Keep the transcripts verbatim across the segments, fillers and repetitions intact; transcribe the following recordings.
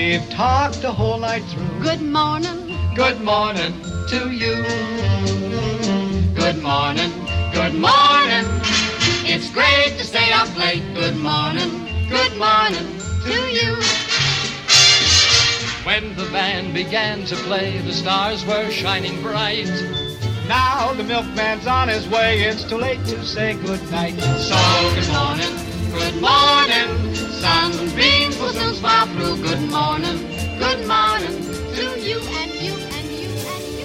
We've talked the whole night through. Good morning. Good morning to you. Good morning. Good morning. It's great to stay up late. Good morning. Good morning to you. When the band began to play, the stars were shining bright. Now the milkman's on his way. It's too late to say good night. So good morning. Good morning. Sunbeams will soon smile through. Good morning. Good morning to you and you and you and you.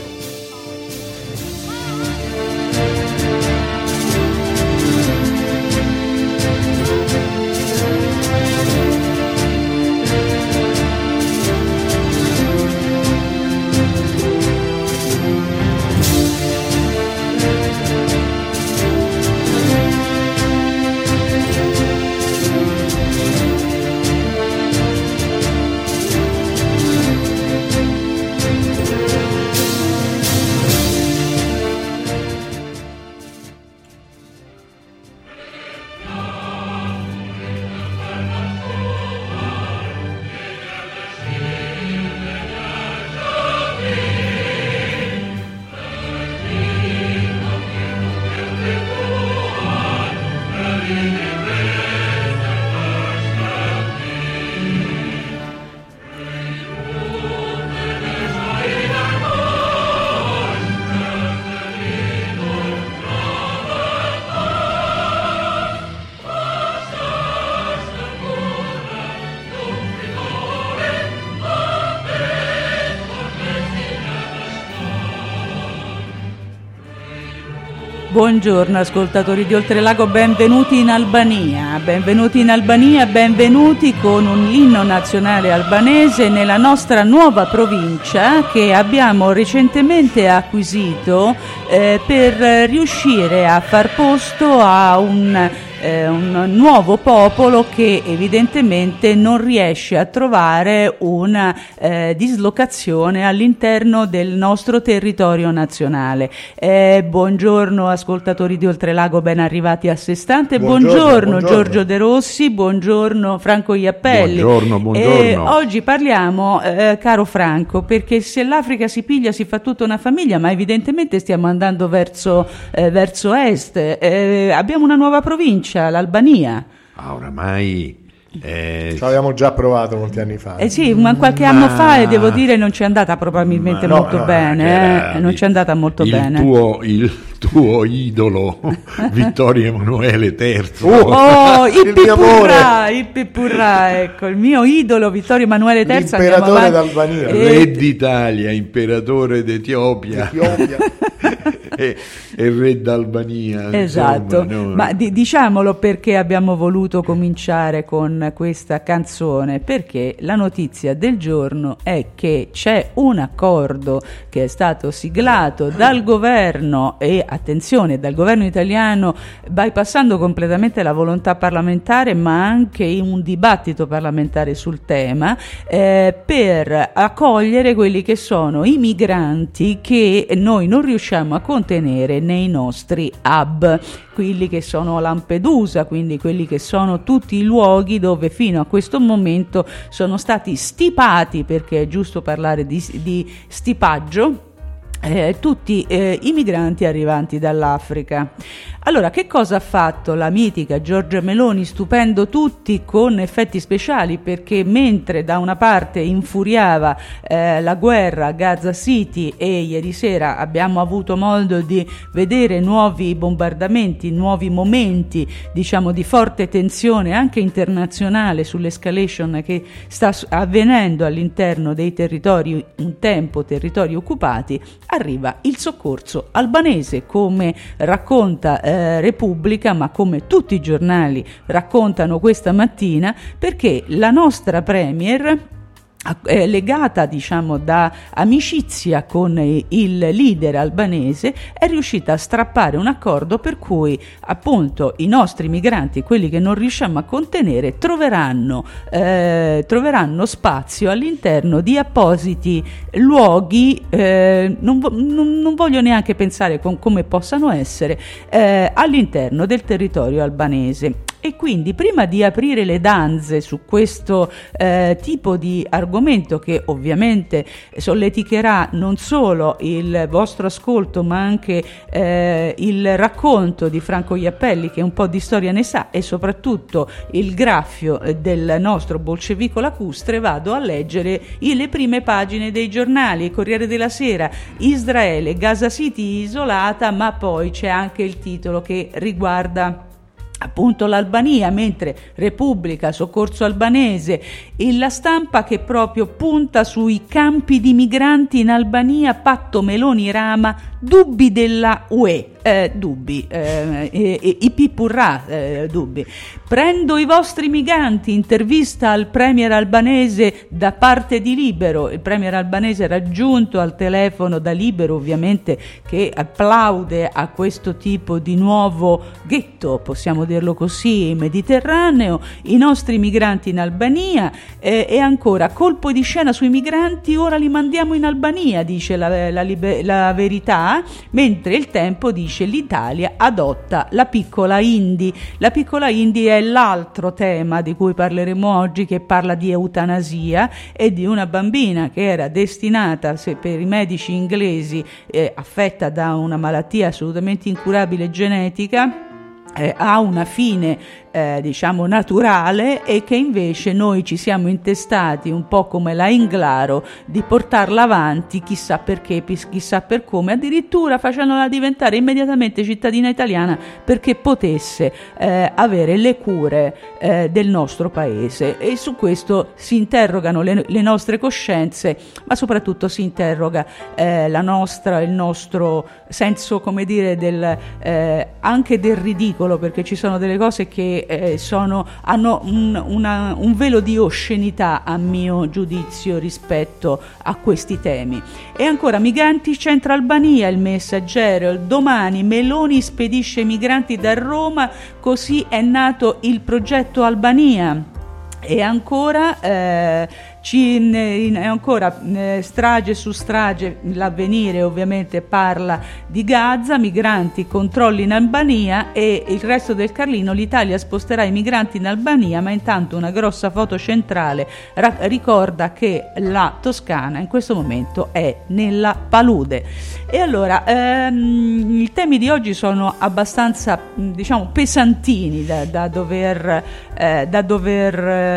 Buongiorno ascoltatori di Oltrelago, benvenuti in Albania, benvenuti in Albania, benvenuti con un inno nazionale albanese nella nostra nuova provincia che abbiamo recentemente acquisito eh, per riuscire a far posto a un Eh, un nuovo popolo che evidentemente non riesce a trovare una eh, dislocazione all'interno del nostro territorio nazionale. Eh, buongiorno ascoltatori di Oltrelago, ben arrivati a Sestante. Buongiorno, buongiorno, buongiorno. Giorgio De Rossi, buongiorno Franco Iappelli. Buongiorno, buongiorno. Eh, oggi parliamo, eh, caro Franco, perché se l'Africa si piglia si fa tutta una famiglia, ma evidentemente stiamo andando verso, eh, verso est. Eh, abbiamo una nuova provincia, l'Albania. Ah, oramai eh, ci avevamo già provato molti anni fa. Eh sì, ma qualche ma... anno fa e devo dire non ci è andata probabilmente no, molto no, bene, eh? non ci è andata molto il bene. Tuo, il tuo idolo Vittorio Emanuele terzo. Oh, Ippipurra, Ippipurra, ecco, il mio idolo Vittorio Emanuele terzo, l'imperatore d'Albania, e... re d'Italia, imperatore d'Etiopia. Etiopia. e, e re d'Albania. Esatto, insomma, no? ma di, diciamolo perché abbiamo voluto cominciare con questa canzone, perché la notizia del giorno è che c'è un accordo che è stato siglato dal governo e attenzione dal governo italiano, bypassando completamente la volontà parlamentare ma anche un dibattito parlamentare sul tema, eh, per accogliere quelli che sono i migranti che noi non riusciamo a contenere nei nostri hub, quelli che sono Lampedusa, quindi quelli che sono tutti i luoghi dove fino a questo momento sono stati stipati, perché è giusto parlare di, di stipaggio, Eh, tutti eh, i migranti arrivanti dall'Africa. Allora, che cosa ha fatto la mitica Giorgia Meloni, stupendo tutti con effetti speciali, perché mentre da una parte infuriava eh, la guerra a Gaza City e ieri sera abbiamo avuto modo di vedere nuovi bombardamenti, nuovi momenti diciamo di forte tensione anche internazionale sull'escalation che sta avvenendo all'interno dei territori, un tempo territori occupati, arriva il soccorso albanese, come racconta eh, Repubblica, ma come tutti i giornali raccontano questa mattina, perché la nostra premier, eh, legata diciamo da amicizia con il leader albanese, è riuscita a strappare un accordo per cui appunto i nostri migranti, quelli che non riusciamo a contenere, troveranno, eh, troveranno spazio all'interno di appositi luoghi, eh, non, non, non voglio neanche pensare con come possano essere, eh, all'interno del territorio albanese. E quindi prima di aprire le danze su questo eh, tipo di argomento, che ovviamente solleticherà non solo il vostro ascolto ma anche eh, il racconto di Franco Iappelli, che un po' di storia ne sa, e soprattutto il graffio del nostro bolscevico lacustre, vado a leggere le prime pagine dei giornali. Corriere della Sera: Israele, Gaza City isolata, ma poi c'è anche il titolo che riguarda appunto l'Albania, mentre Repubblica, soccorso albanese, e La Stampa che proprio punta sui campi di migranti in Albania, patto Meloni-Rama, dubbi della U E. Eh, dubbi, eh, eh, i pipurrà, eh, dubbi. Prendo i vostri migranti, intervista al premier albanese da parte di Libero. Il premier albanese raggiunto al telefono da Libero, ovviamente, che applaude a questo tipo di nuovo ghetto, possiamo dirlo così, mediterraneo. I nostri migranti in Albania, eh, e ancora colpo di scena sui migranti, ora li mandiamo in Albania, dice la, la, la, la Verità, mentre Il Tempo dice l'Italia adotta la piccola Indy. La piccola Indy è l'altro tema di cui parleremo oggi, che parla di eutanasia e di una bambina che era destinata, se per i medici inglesi eh, affetta da una malattia assolutamente incurabile genetica, eh, ha una fine Eh, diciamo naturale, e che invece noi ci siamo intestati, un po' come la Inglaro, di portarla avanti chissà perché, chissà per come, addirittura facendola diventare immediatamente cittadina italiana perché potesse eh, avere le cure eh, del nostro paese. E su questo si interrogano le, le nostre coscienze, ma soprattutto si interroga eh, la nostra, il nostro senso, come dire, del, eh, anche del ridicolo, perché ci sono delle cose che Eh, sono, hanno un, una, un velo di oscenità, a mio giudizio, rispetto a questi temi. E ancora migranti centro Albania, Il Messaggero. Il Domani: Meloni spedisce migranti da Roma, così è nato il progetto Albania. E ancora eh, ci, in, ancora eh, strage su strage, l'Avvenire ovviamente parla di Gaza, migranti, controlli in Albania, e il Resto del Carlino: l'Italia sposterà i migranti in Albania, ma intanto una grossa foto centrale ra- ricorda che la Toscana in questo momento è nella palude. E allora ehm, i temi di oggi sono abbastanza, diciamo, pesantini da, da dover, eh, da dover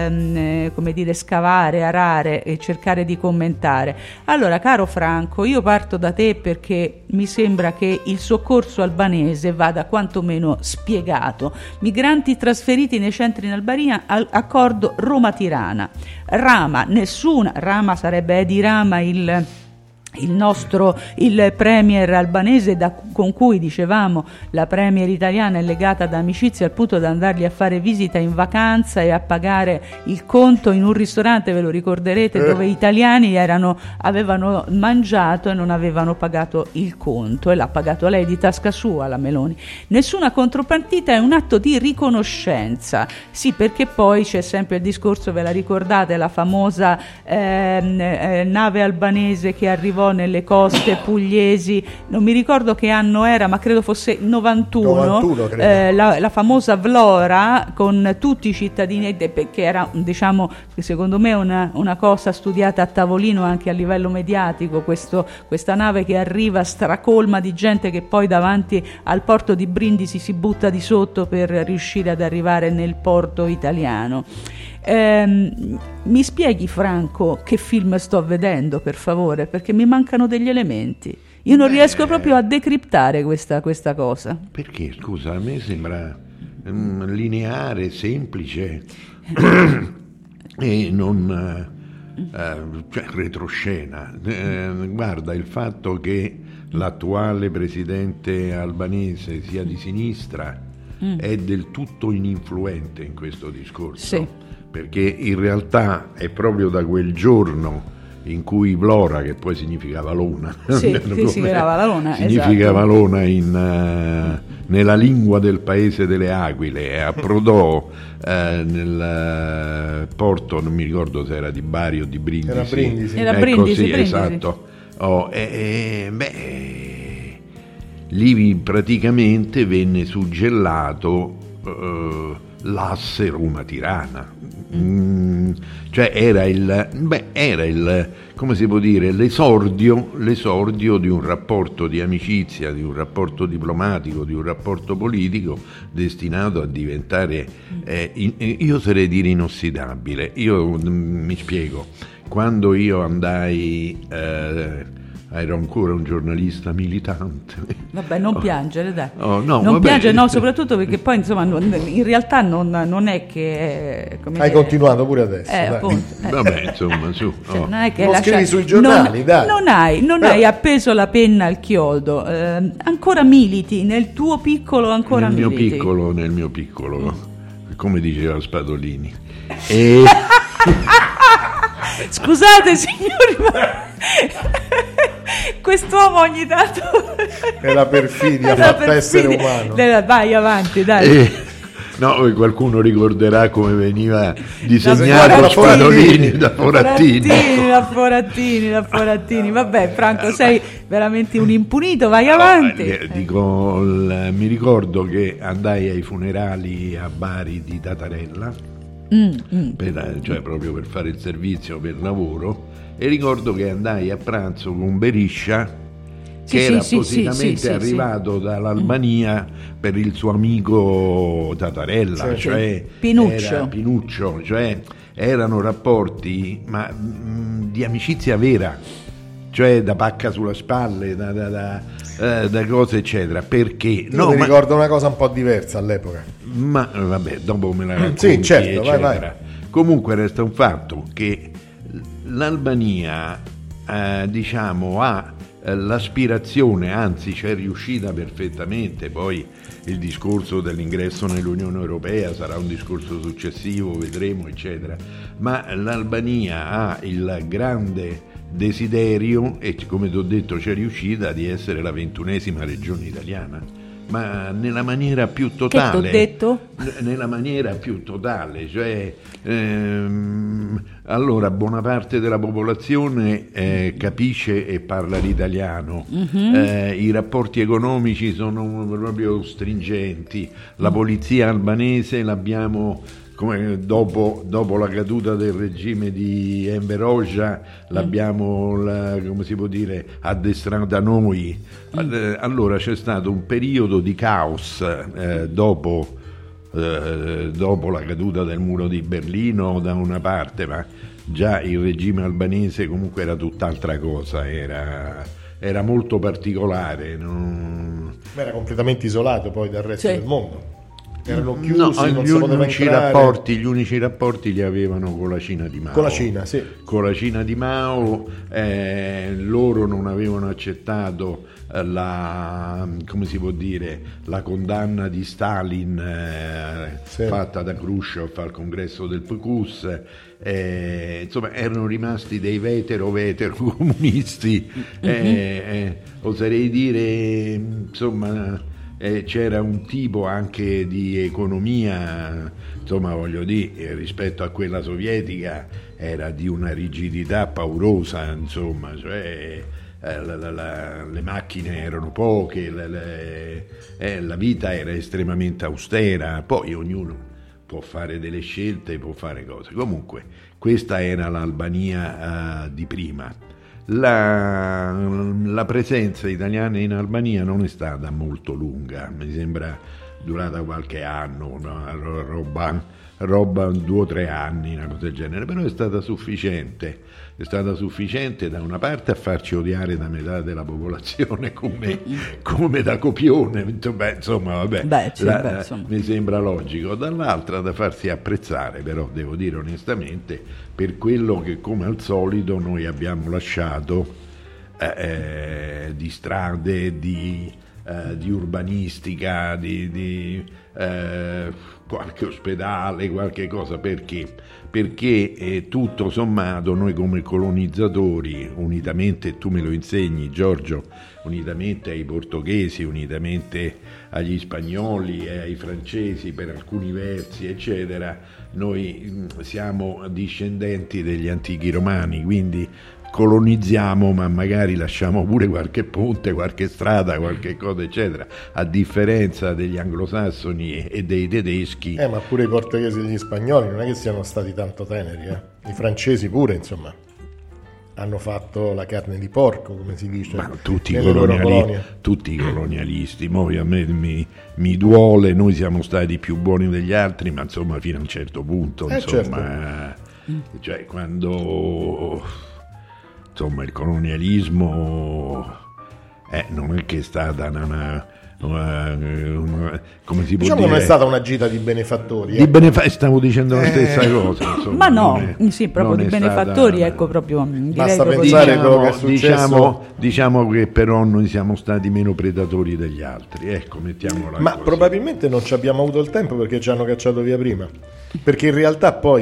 ehm, come dire, scavare, arare e cercare di commentare. Allora, caro Franco, io parto da te perché mi sembra che il soccorso albanese vada quantomeno spiegato. Migranti trasferiti nei centri in Albania, accordo Roma-Tirana. Rama, nessuna, Rama sarebbe Edi Rama, il il nostro il premier albanese, da, con cui dicevamo la premier italiana è legata da amicizia al punto da andargli a fare visita in vacanza e a pagare il conto in un ristorante, ve lo ricorderete, eh. dove italiani erano, avevano mangiato e non avevano pagato il conto, e l'ha pagato lei di tasca sua, la Meloni. Nessuna contropartita, è un atto di riconoscenza. Sì, perché poi c'è sempre il discorso, ve la ricordate, la famosa ehm, eh, nave albanese che arrivò nelle coste pugliesi, non mi ricordo che anno era, ma credo fosse novantuno, novantuno eh, la, la famosa Vlora, con tutti i cittadini, che era, diciamo, secondo me una, una cosa studiata a tavolino anche a livello mediatico, questo, questa nave che arriva stracolma di gente che poi davanti al porto di Brindisi si butta di sotto per riuscire ad arrivare nel porto italiano. Eh, mi spieghi, Franco, che film sto vedendo, per favore, perché mi mancano degli elementi. Io non Beh, riesco proprio a decriptare questa, questa cosa. Perché, scusa, a me sembra um, lineare, semplice e non uh, cioè, retroscena. Uh, guarda, il fatto che l'attuale presidente albanese sia di sinistra mm. è del tutto ininfluente in questo discorso. Sì. Perché in realtà è proprio da quel giorno in cui Vlora, che poi significa Valona, sì, sì, significa Valona, significa esatto. Valona in, uh, nella lingua del paese delle aquile, e approdò uh, nel uh, porto, non mi ricordo se era di Bari o di Brindisi. Era Brindisi. Era ecco, Brindisi, sì, Brindisi. esatto. Oh, e, e, beh, lì praticamente venne suggellato uh, l'asse Roma-Tirana. Mm, cioè era il, beh, era il, come si può dire, l'esordio, l'esordio di un rapporto di amicizia, di un rapporto diplomatico, di un rapporto politico destinato a diventare, eh, in, io sarei dire inossidabile. Io mm, mi spiego, quando io andai... Eh, ero ancora un giornalista militante. Vabbè, non oh. piangere, dai. Oh, no, non vabbè. piangere, no, soprattutto perché poi, insomma, non, in realtà non, non è che... Come Hai dire, continuato pure adesso. eh, appunto, eh. Vabbè, insomma, su. Cioè, oh. non è che Lo lascia... scrivi sui giornali, non, dai. Non hai, non Però... hai appeso la penna al chiodo. Eh, ancora militi, nel tuo piccolo ancora nel militi. mio piccolo, nel mio piccolo, come diceva Spadolini. E... Scusate, signori, ma... quest'uomo ogni tanto è la perfidia fatta essere umano. Vai avanti, dai. Eh, no, qualcuno ricorderà come veniva disegnato da Spadolini da Forattini. Forattini, da Forattini, da Forattini. Vabbè, Franco, sei veramente un impunito, vai avanti. No, eh, dico, l- mi ricordo che andai ai funerali a Bari di Tatarella. Mm, mm. Per, cioè proprio per fare il servizio per lavoro, e ricordo che andai a pranzo con Beriscia, sì, che sì, era sì, appositamente sì, sì, arrivato sì. dall'Albania mm. per il suo amico Tatarella, sì, cioè Pinuccio. era Pinuccio, cioè erano rapporti ma mh, di amicizia vera, cioè da pacca sulla spalle, da, da, da, eh, da cose eccetera. Perché Io no, mi ma, ricordo una cosa un po' diversa all'epoca. ma vabbè, dopo me la racconti, Sì, certo, vai, eccetera. vai. Comunque resta un fatto che l'Albania eh, diciamo ha eh, l'aspirazione, anzi c'è riuscita perfettamente. Poi il discorso dell'ingresso nell'Unione Europea sarà un discorso successivo, vedremo eccetera, ma l'Albania ha il grande desiderio, e come ti ho detto c'è riuscita, di essere la ventunesima regione italiana, ma nella maniera più totale. Che t'ho detto? N- nella maniera più totale, cioè ehm, allora buona parte della popolazione eh, capisce e parla l'italiano, mm-hmm. eh, i rapporti economici sono proprio stringenti, la polizia albanese l'abbiamo, come dopo, dopo la caduta del regime di Enver Hoxha, l'abbiamo, la, come si può dire, addestrata noi. Allora c'è stato un periodo di caos eh, dopo, eh, dopo la caduta del muro di Berlino da una parte, ma già il regime albanese comunque era tutt'altra cosa, era, era molto particolare. Non... Era completamente isolato poi dal resto sì. del mondo. Erano chiusi, no, non gli si poteva unici entrare. rapporti, gli unici rapporti li avevano con la Cina di Mao. Con la Cina, sì. Con la Cina di Mao, eh, loro non avevano accettato la, come si può dire, la condanna di Stalin eh, sì. fatta da Khrushchev al congresso del P Q S. Eh, insomma, erano rimasti dei vetero vetero comunisti, eh, eh, oserei dire, insomma. Eh, c'era un tipo anche di economia, insomma voglio dire, rispetto a quella sovietica era di una rigidità paurosa, insomma, cioè eh, la, la, la, le macchine erano poche, la, la, eh, la vita era estremamente austera, poi ognuno può fare delle scelte, può fare cose. Comunque questa era l'Albania eh, di prima. La, la presenza italiana in Albania non è stata molto lunga, mi sembra durata qualche anno, no? roba, roba due o tre anni, una cosa del genere, però è stata sufficiente, è stata sufficiente da una parte a farci odiare da metà della popolazione come, come da copione, beh, insomma vabbè, beh, sì, la, beh, insomma. mi sembra logico, dall'altra da farsi apprezzare, però devo dire onestamente, per quello che come al solito noi abbiamo lasciato eh, di strade, di, eh, di urbanistica, di, di eh, qualche ospedale, qualche cosa. Perché? Perché eh, tutto sommato noi come colonizzatori, unitamente, tu me lo insegni Giorgio, unitamente ai portoghesi, unitamente agli spagnoli e ai francesi per alcuni versi eccetera, noi siamo discendenti degli antichi romani, quindi colonizziamo, ma magari lasciamo pure qualche ponte, qualche strada, qualche cosa eccetera, a differenza degli anglosassoni e dei tedeschi. Eh, ma pure i portoghesi e gli spagnoli non è che siano stati tanto teneri, eh? I francesi pure, insomma, hanno fatto la carne di porco, come si dice, ma tutti, i nelle loro coloniali, colonie. tutti i colonialisti, poi a me mi, mi duole, noi siamo stati più buoni degli altri, ma insomma fino a un certo punto, Eh, insomma, cioè quando insomma il colonialismo eh, non è che è stata una, una, una, una come si può Diciamo dire, non è stata una gita di benefattori, eh? di benefa- stavo dicendo la stessa Eh. cosa, insomma, Ma no, non è- sì, proprio non di è benefattori, stata- ecco, proprio direi Basta proprio pensare di- a quello che è Diciamo, successo. diciamo, diciamo che però noi siamo stati meno predatori degli altri, ecco, mettiamola Ma così. probabilmente non ci abbiamo avuto il tempo perché ci hanno cacciato via prima. Perché in realtà poi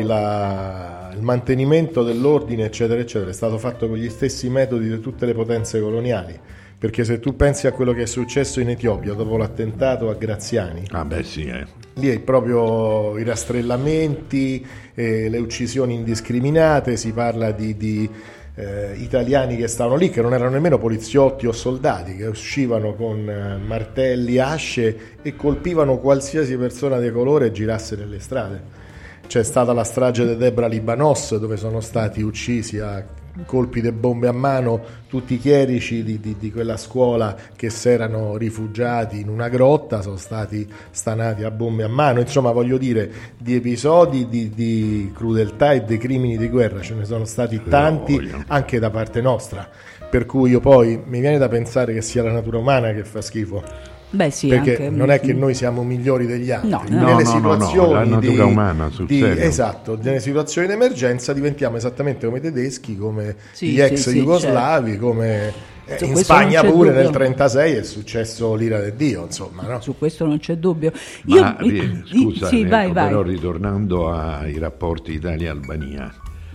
la- il mantenimento dell'ordine, eccetera, eccetera, è stato fatto con gli stessi metodi di tutte le potenze coloniali. Perché se tu pensi a quello che è successo in Etiopia dopo l'attentato a Graziani, Ah beh sì, eh. lì è proprio i rastrellamenti, eh, le uccisioni indiscriminate, si parla di, di eh, italiani che stavano lì, che non erano nemmeno poliziotti o soldati, che uscivano con eh, martelli, asce e colpivano qualsiasi persona di colore girasse nelle strade. C'è stata la strage di Debra Libanos, dove sono stati uccisi a colpi di bombe a mano tutti i chierici di, di, di quella scuola che si erano rifugiati in una grotta, sono stati stanati a bombe a mano. Insomma, voglio dire, di episodi di, di crudeltà e di crimini di guerra ce ne sono stati tanti, voglio. anche da parte nostra, per cui io poi mi viene da pensare che sia la natura umana che fa schifo. Beh sì, Perché anche, non è che noi siamo migliori degli altri. No, no. Nelle No, no, no, no, situazioni la natura di, umana, sul di- serio. esatto, nelle situazioni di emergenza diventiamo esattamente come i tedeschi, come Sì, gli sì, ex sì, jugoslavi, come eh, Su in questo Spagna non c'è pure dubbio. nel trentasei è successo l'ira del Dio, insomma, no? su questo non c'è dubbio. Ma Io, ri- i- scusa, sì, ecco, vai, vai. però ritornando ai rapporti Italia-Albania,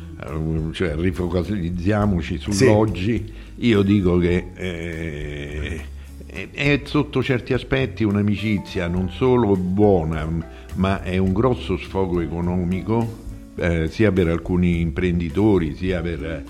eh, cioè rifocalizziamoci sull'oggi, io dico che eh, è, è sotto certi aspetti un'amicizia non solo buona, ma è un grosso sfogo economico, eh, sia per alcuni imprenditori, sia per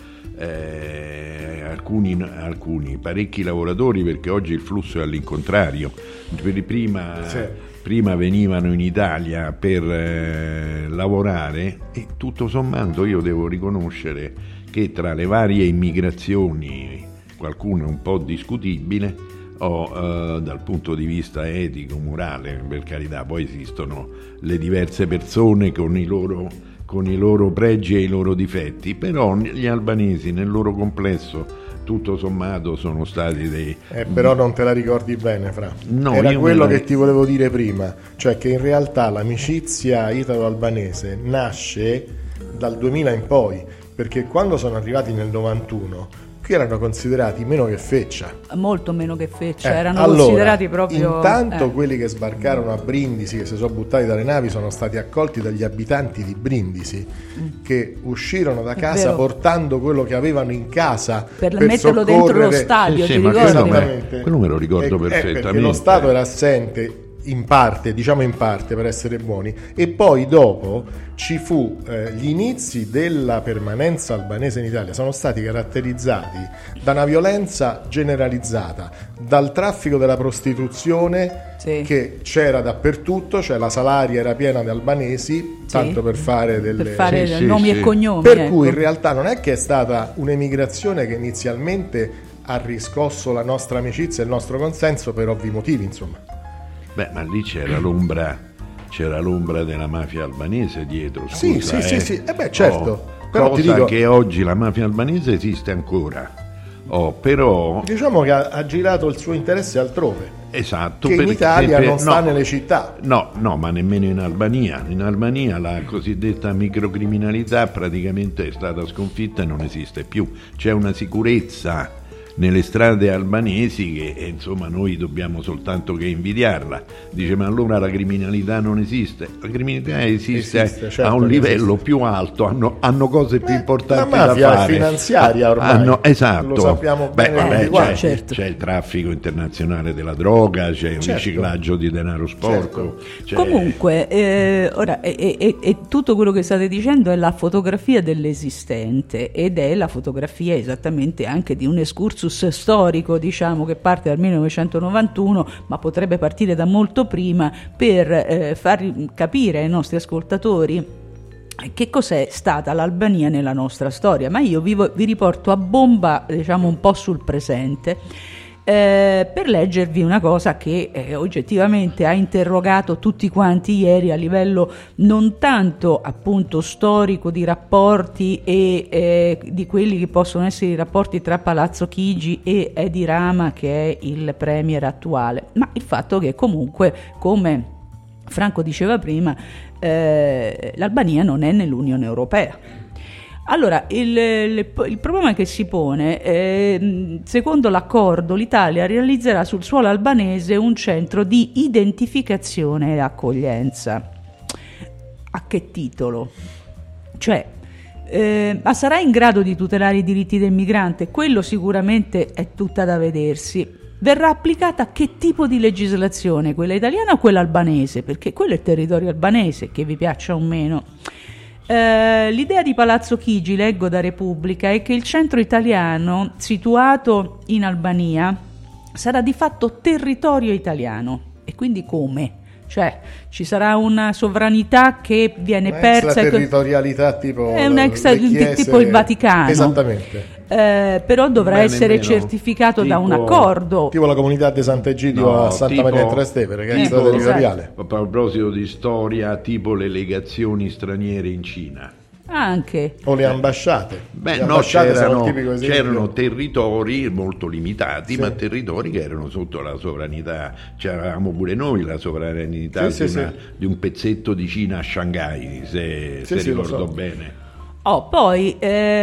eh, alcuni, alcuni parecchi lavoratori, perché oggi il flusso è all'incontrario. Per prima, Sì. prima venivano in Italia per eh, lavorare e tutto sommato io devo riconoscere che tra le varie immigrazioni, qualcuna un po' discutibile, o eh, dal punto di vista etico, morale, per carità, poi esistono le diverse persone con i loro, con i loro pregi e i loro difetti, però gli albanesi nel loro complesso tutto sommato sono stati dei... Eh, però non te la ricordi bene, Fra. No, Era io quello me la- che ti volevo dire prima, cioè che in realtà l'amicizia italo-albanese nasce dal duemila in poi, perché quando sono arrivati nel novantuno qui erano considerati meno che feccia. Molto meno che feccia, Eh, erano allora, considerati proprio... intanto eh. quelli che sbarcarono a Brindisi, che si sono buttati dalle navi, sono stati accolti dagli abitanti di Brindisi, che uscirono da casa vero. portando quello che avevano in casa Per metterlo dentro lo soccorrere- stadio, Sì, ti sì, ma ricordi? quello me- Esattamente. quello me lo ricordo Eh, eh, perfettamente. perché lo Stato era assente in parte, diciamo in parte per essere buoni, e poi dopo ci fu eh, gli inizi della permanenza albanese in Italia sono stati caratterizzati da una violenza generalizzata, dal traffico della prostituzione Sì. che c'era dappertutto, cioè la Salaria era piena di albanesi, tanto per fare delle... per fare Sì, sì, nomi sì. e cognomi, Per ecco. cui in realtà non è che è stata un'emigrazione che inizialmente ha riscosso la nostra amicizia e il nostro consenso per ovvi motivi, insomma. Beh, ma lì c'era l'ombra, c'era l'ombra della mafia albanese dietro, scusa, Sì, sì, eh. sì, sì. Eh beh, certo. Oh, Però ti cosa dico- che oggi la mafia albanese esiste ancora. Oh, però, Diciamo che ha, ha girato il suo interesse altrove, esatto, che in perché- Italia perché- non sta no, nelle città. No, no, ma nemmeno in Albania. In Albania la cosiddetta microcriminalità praticamente è stata sconfitta e non esiste più. C'è una sicurezza nelle strade albanesi che eh, insomma noi dobbiamo soltanto che invidiarla. Dice ma allora la criminalità non esiste? La criminalità esiste, esiste certo a un livello esiste. più alto, hanno, hanno cose più Beh, importanti la mafia da fare. è finanziaria ormai, hanno, esatto. lo sappiamo Beh, bene vabbè, tutti c'è, certo. c'è il traffico internazionale della droga, c'è un Certo. riciclaggio di denaro sporco. Certo. c'è- Comunque, eh, ora, e, e- e tutto quello che state dicendo è la fotografia dell'esistente ed è la fotografia esattamente anche di un excursus storico, diciamo, che parte dal millenovecentonovantuno, ma potrebbe partire da molto prima, per eh, far capire ai nostri ascoltatori che cos'è stata l'Albania nella nostra storia. Ma io vi, vo- vi riporto a bomba, diciamo, un po' sul presente. Eh, per leggervi una cosa che eh, oggettivamente ha interrogato tutti quanti ieri a livello non tanto appunto storico di rapporti e eh, di quelli che possono essere i rapporti tra Palazzo Chigi e Edi Rama, che è il premier attuale, ma il fatto che comunque, come Franco diceva prima, eh, l'Albania non è nell'Unione Europea. Allora, il, il, il problema che si pone, eh, secondo l'accordo, l'Italia realizzerà sul suolo albanese un centro di identificazione e accoglienza. A che titolo? Cioè, eh, ma sarà in grado di tutelare i diritti del migrante? Quello sicuramente è tutta da vedersi. Verrà applicata che tipo di legislazione? Quella italiana o quella albanese? Perché quello è il territorio albanese, che vi piaccia o meno. Eh, l'idea di Palazzo Chigi, leggo da Repubblica, è che il centro italiano situato in Albania sarà di fatto territorio italiano. E quindi come? Cioè ci sarà una sovranità che viene Una persa. extraterritorialità tipo È un extra, le chiese- tipo il Vaticano. Esattamente. Eh, però dovrà Bene, essere meno. certificato da un Tipo- accordo. Tipo la comunità di Sant'Egidio No, a Santa tipo- Maria in Trastevere, che è tipo- extraterritoriale. A proposito di storia, tipo le legazioni straniere in Cina. Anche. O le ambasciate. Beh, le no, ambasciate sono c'erano, il tipico esempio. c'erano territori molto limitati, Sì. ma territori che erano sotto la sovranità. C'eravamo pure noi la sovranità Sì, di, sì, una- sì. di un pezzetto di Cina a Shanghai, se, Sì, se sì, lo ricordo so. bene. Oh, poi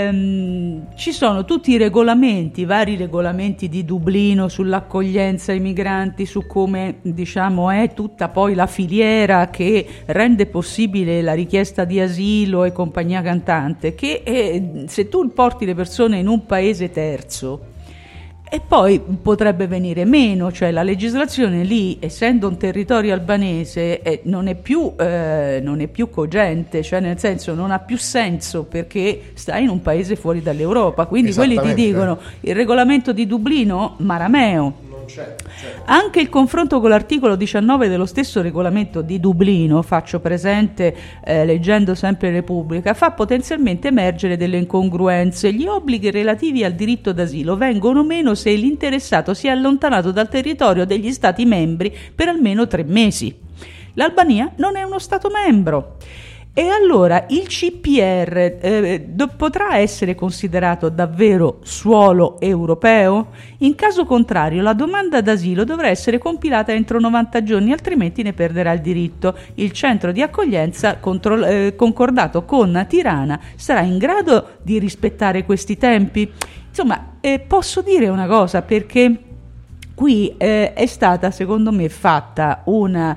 ehm, ci sono tutti i regolamenti, vari regolamenti di Dublino sull'accoglienza ai migranti, su come, diciamo, è tutta poi la filiera che rende possibile la richiesta di asilo e compagnia cantante, che eh, se tu porti le persone in un paese terzo e poi potrebbe venire meno, cioè la legislazione lì, essendo un territorio albanese, eh, non è più eh, non è più cogente, cioè nel senso non ha più senso perché stai in un paese fuori dall'Europa, quindi quelli ti Esattamente. dicono il regolamento di Dublino marameo. Non c'è, c'è. Anche il confronto con l'articolo diciannove dello stesso regolamento di Dublino, faccio presente, eh, leggendo sempre Repubblica, fa potenzialmente emergere delle incongruenze. Gli obblighi relativi al diritto d'asilo vengono meno se l'interessato si è allontanato dal territorio degli Stati membri per almeno tre mesi. L'Albania non è uno Stato membro. E allora il C P R eh, do- potrà essere considerato davvero suolo europeo? In caso contrario, la domanda d'asilo dovrà essere compilata entro novanta giorni, altrimenti ne perderà il diritto. Il centro di accoglienza contro- eh, concordato con Tirana sarà in grado di rispettare questi tempi? Insomma, eh, posso dire una cosa, perché qui eh, è stata, secondo me, fatta una,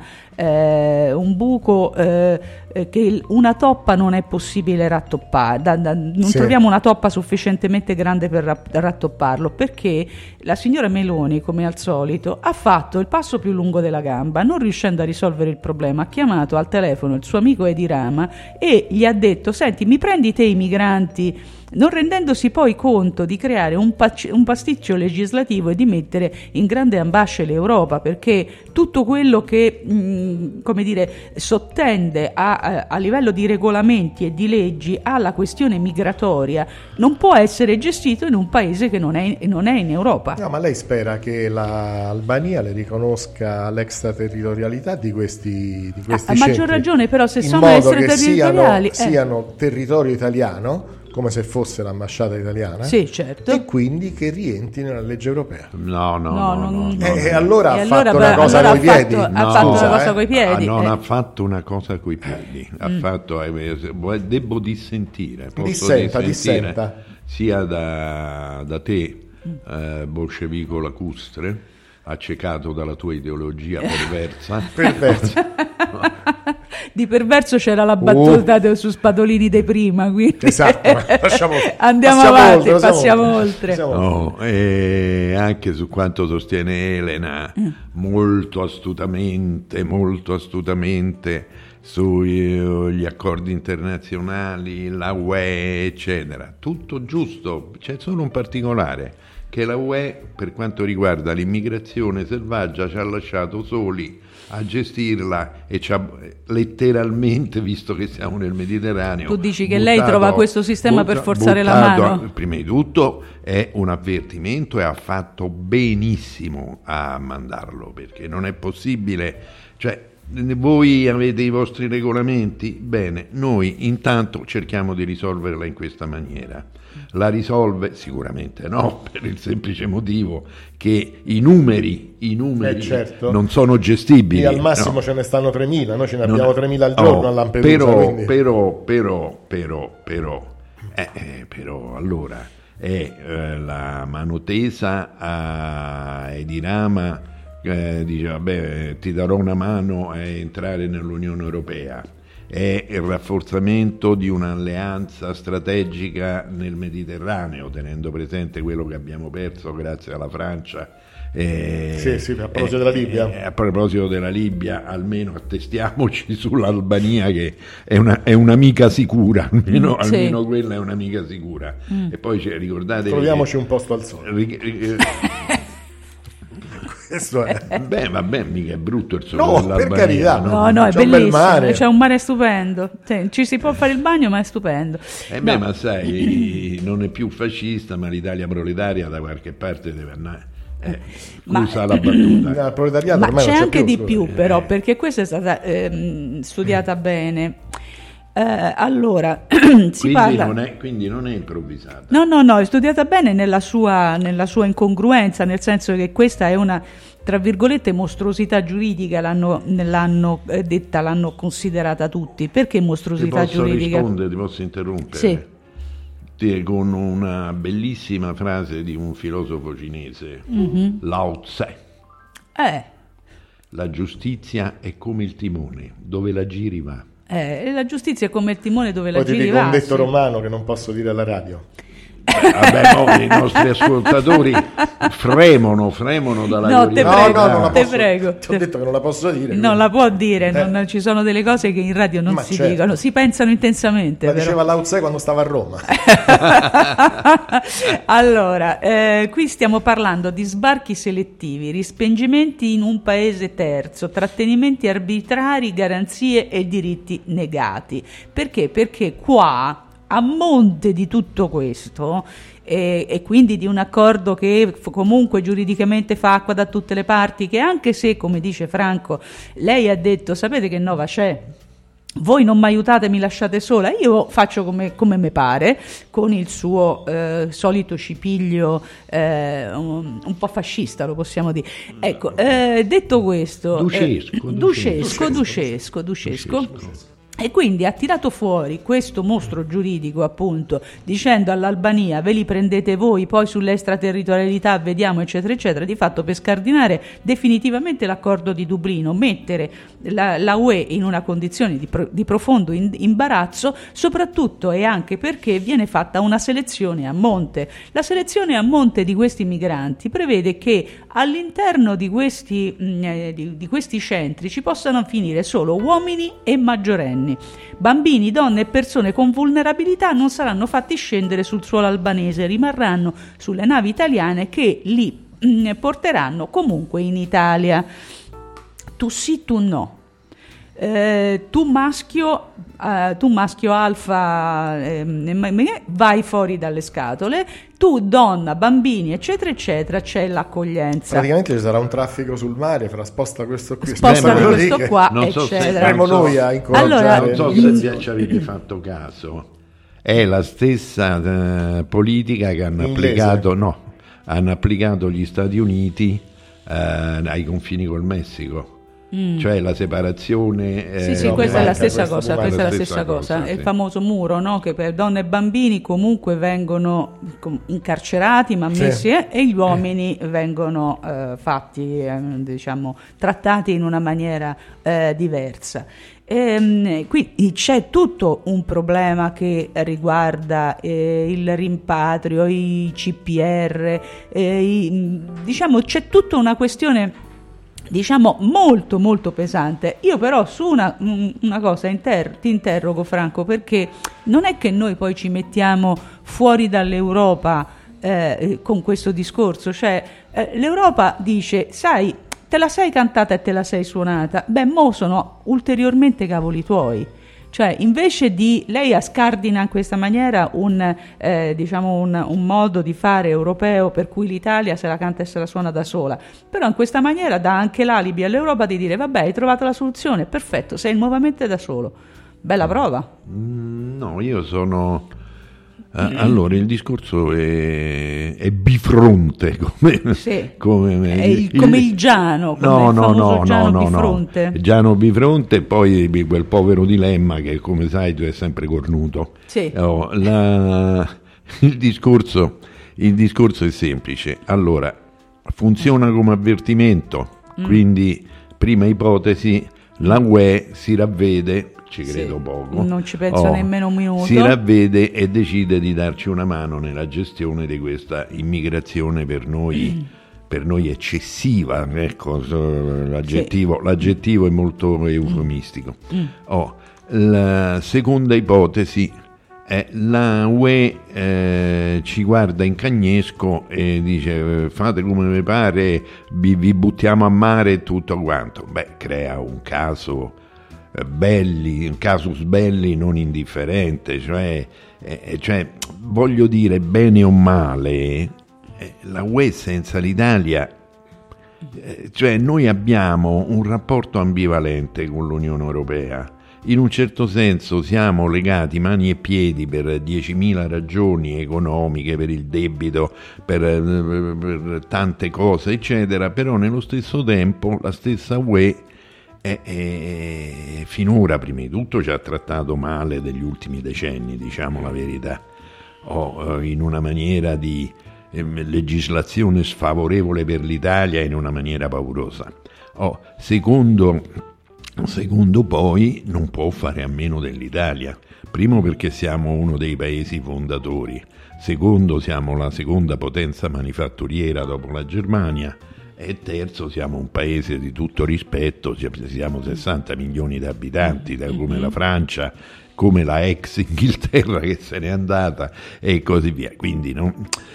eh, un buco eh, eh, che il- una toppa non è possibile rattoppare, da- da- non Sì. troviamo una toppa sufficientemente grande per ra- rattopparlo, perché la signora Meloni, come al solito, ha fatto il passo più lungo della gamba, non riuscendo a risolvere il problema. Ha chiamato al telefono il suo amico Edi Rama e gli ha detto: senti, mi prendi te i migranti, non rendendosi poi conto di creare un, pac- un pasticcio legislativo e di mettere in grande ambasce l'Europa, perché tutto quello che mh, come dire, sottende a, a, a livello di regolamenti e di leggi alla questione migratoria non può essere gestito in un paese che non è, non è in Europa. No, ma lei spera che l'Albania le riconosca l'extraterritorialità di questi, di questi A- a centri, maggior ragione, però, se in sono modo che extraterritoriali, siano, eh. siano territorio italiano, come se fosse l'ambasciata italiana, Sì, certo. e quindi che rientri nella legge europea. No, no, No, no. no, non- no, E, no. e allora E ha allora, fatto beh, una cosa allora coi ha fatto- piedi. ha No. fatto una Scusa, cosa eh. coi piedi. Ah, non eh. ha fatto una cosa coi piedi, ha fatto, eh, devo dissentire, posso Dissenta, dissentire dissenta. sia da, da te eh, bolscevico lacustre, accecato dalla tua ideologia perversa. Perverso. Di perverso c'era la battuta uh. su Spadolini di prima, quindi esatto, lasciamo, andiamo avanti, oltre, passiamo oltre. oltre. No, e anche su quanto sostiene Elena, mm. molto astutamente, molto astutamente sugli accordi internazionali, la U E, eccetera. Tutto giusto, c'è solo un particolare, che la U E, per quanto riguarda l'immigrazione selvaggia, ci ha lasciato soli a gestirla e ci ha letteralmente, visto che siamo nel Mediterraneo. Tu dici che buttato, lei trova questo sistema butta, per forzare la mano? Prima di tutto è un avvertimento e ha fatto benissimo a mandarlo, perché non è possibile, cioè voi avete i vostri regolamenti, bene, noi intanto cerchiamo di risolverla in questa maniera. La risolve? Sicuramente no, per il semplice motivo che i numeri, i numeri eh certo. non sono gestibili. E al massimo no. ce ne stanno tremila, noi ce ne abbiamo non, tremila al giorno oh, a Lampedusa. Però, quindi... però, però, però, però, eh, eh, però, allora, è eh, la mano tesa a Edirama, eh, dice vabbè ti darò una mano a entrare nell'Unione Europea. È il rafforzamento di un'alleanza strategica nel Mediterraneo, tenendo presente quello che abbiamo perso grazie alla Francia. Eh, sì, sì, a proposito eh, della Libia. Eh, a proposito della Libia, almeno attestiamoci sull'Albania, che è, una, è un'amica sicura, almeno, sì. almeno quella è un'amica sicura. Mm. E poi cioè, ricordate... Troviamoci che, un posto al sole. Ri, ri, Questo è. Beh, vabbè, mica è brutto il sole no, dell'Albania. Per carità, no, no, no, è c'è bellissimo. Mare. C'è un mare stupendo. Cioè, ci si può fare il bagno, ma è stupendo. Eh beh, no. ma sai, non è più fascista, ma l'Italia proletaria da qualche parte deve andare. Eh, scusa ma, la battuta. No, proletariato ma ormai c'è non c'è anche più, di più, eh. però, perché questa è stata eh, studiata bene. Eh, allora, si quindi, parla... non è, quindi non è improvvisata. No, no, no, è studiata bene nella sua, nella sua incongruenza, nel senso che questa è una, tra virgolette, mostruosità giuridica, l'hanno, l'hanno eh, detta, l'hanno considerata tutti. Perché mostruosità ti posso giuridica? Rispondere, ti posso interrompere? Sì. Ti, con una bellissima frase di un filosofo cinese, mm-hmm. Lao Tse. Eh. La giustizia è come il timone, dove la giri va. Eh, la giustizia è come il timone dove Poi la giri va. Poi ti dico un detto sì. romano che non posso dire alla radio. Beh, vabbè, no, i nostri ascoltatori fremono, fremono dalla no, te gloriosità. prego, no, no, non la te posso, prego. Ti ho detto che non la posso dire. Non la può dire, eh. non, ci sono delle cose che in radio non Ma si certo. dicono, si pensano intensamente. La però. diceva Lao Tse quando stava a Roma. Allora, eh, qui stiamo parlando di sbarchi selettivi, rispingimenti in un paese terzo, trattenimenti arbitrari, garanzie e diritti negati. Perché? Perché qua, a monte di tutto questo, e, e quindi di un accordo che f- comunque giuridicamente fa acqua da tutte le parti, che anche se, come dice Franco, lei ha detto, sapete che Nova c'è, voi non mi aiutate, mi lasciate sola, io faccio come, come me pare, con il suo eh, solito cipiglio eh, un, un po' fascista, lo possiamo dire. Ecco, eh, detto questo, Ducesco, eh, Ducesco, Ducesco, Ducesco, Ducesco. E quindi ha tirato fuori questo mostro giuridico, appunto, dicendo all'Albania ve li prendete voi, poi sull'extraterritorialità vediamo, eccetera, eccetera, di fatto per scardinare definitivamente l'accordo di Dublino, mettere la, la U E in una condizione di, pro, di profondo in, imbarazzo, soprattutto e anche perché viene fatta una selezione a monte. La selezione a monte di questi migranti prevede che all'interno di questi, mh, di, di questi centri ci possano finire solo uomini e maggiorenni. Bambini, donne e persone con vulnerabilità non saranno fatti scendere sul suolo albanese, rimarranno sulle navi italiane che li mh, porteranno comunque in Italia. Tu sì, tu no. Eh, tu maschio, eh, tu maschio alfa eh, vai fuori dalle scatole, tu donna, bambini eccetera eccetera, c'è l'accoglienza. Praticamente ci sarà un traffico sul mare fra sposta questo qui, sposta sposta questo che... qua non so eccetera. Saremo so, noi a incoraggiare. Allora, non so se ci avete fatto caso, è la stessa eh, politica che hanno Inglese. applicato no, hanno applicato gli Stati Uniti eh, ai confini col Messico. Mm. Cioè la separazione. Sì, eh, sì, questa è la stessa cosa, questa è la stessa cosa. cosa. È sì. Il famoso muro, no? Che per donne e bambini comunque vengono incarcerati, ma messi, sì. eh, e gli uomini eh. vengono eh, fatti, eh, diciamo, trattati in una maniera eh, diversa. E, quindi c'è tutto un problema che riguarda eh, il rimpatrio, i C P R, eh, i, diciamo c'è tutta una questione, diciamo, molto molto pesante. Io però su una, una cosa inter- ti interrogo, Franco, perché non è che noi poi ci mettiamo fuori dall'Europa eh, con questo discorso, cioè eh, l'Europa dice, sai, te la sei cantata e te la sei suonata, beh, mo sono ulteriormente cavoli tuoi. Cioè, invece di, lei scardina in questa maniera un, eh, diciamo un, un modo di fare europeo per cui l'Italia se la canta e se la suona da sola, però in questa maniera dà anche l'alibi all'Europa di dire, vabbè, hai trovato la soluzione, perfetto, sei nuovamente da solo. Bella prova. No, io sono... Uh, allora il discorso è, è bifronte, come, sì. come, è il, come il Giano, come no, il no, famoso no, Giano no, bifronte. No. Giano bifronte e poi quel povero dilemma che, come sai, tu è sempre cornuto. Sì. Oh, la, il, discorso, il discorso è semplice. Allora, funziona come avvertimento, mm. quindi prima ipotesi, la U E si ravvede, ci credo sì, poco, non ci penso oh, nemmeno un minuto, si ravvede e decide di darci una mano nella gestione di questa immigrazione per noi, mm. per noi eccessiva, ecco, l'aggettivo, sì. l'aggettivo è molto eufemistico. Mm. Oh, la seconda ipotesi è la U E eh, ci guarda in cagnesco e dice fate come vi pare, vi, vi buttiamo a mare e tutto quanto. Beh, crea un caso belli, un casus belli non indifferente, cioè, eh, cioè voglio dire, bene o male, eh, la U E senza l'Italia, eh, cioè noi abbiamo un rapporto ambivalente con l'Unione Europea. In un certo senso siamo legati mani e piedi per diecimila ragioni economiche, per il debito, per, per tante cose, eccetera, però nello stesso tempo la stessa U E E, e, finora prima di tutto ci ha trattato male degli ultimi decenni, diciamo la verità, o in una maniera di eh, legislazione sfavorevole per l'Italia, in una maniera paurosa. O, secondo, secondo poi non può fare a meno dell'Italia, primo perché siamo uno dei paesi fondatori, secondo siamo la seconda potenza manifatturiera dopo la Germania, e terzo siamo un paese di tutto rispetto, siamo sessanta milioni di abitanti, come la Francia, come la ex Inghilterra che se n'è andata e così via, quindi no,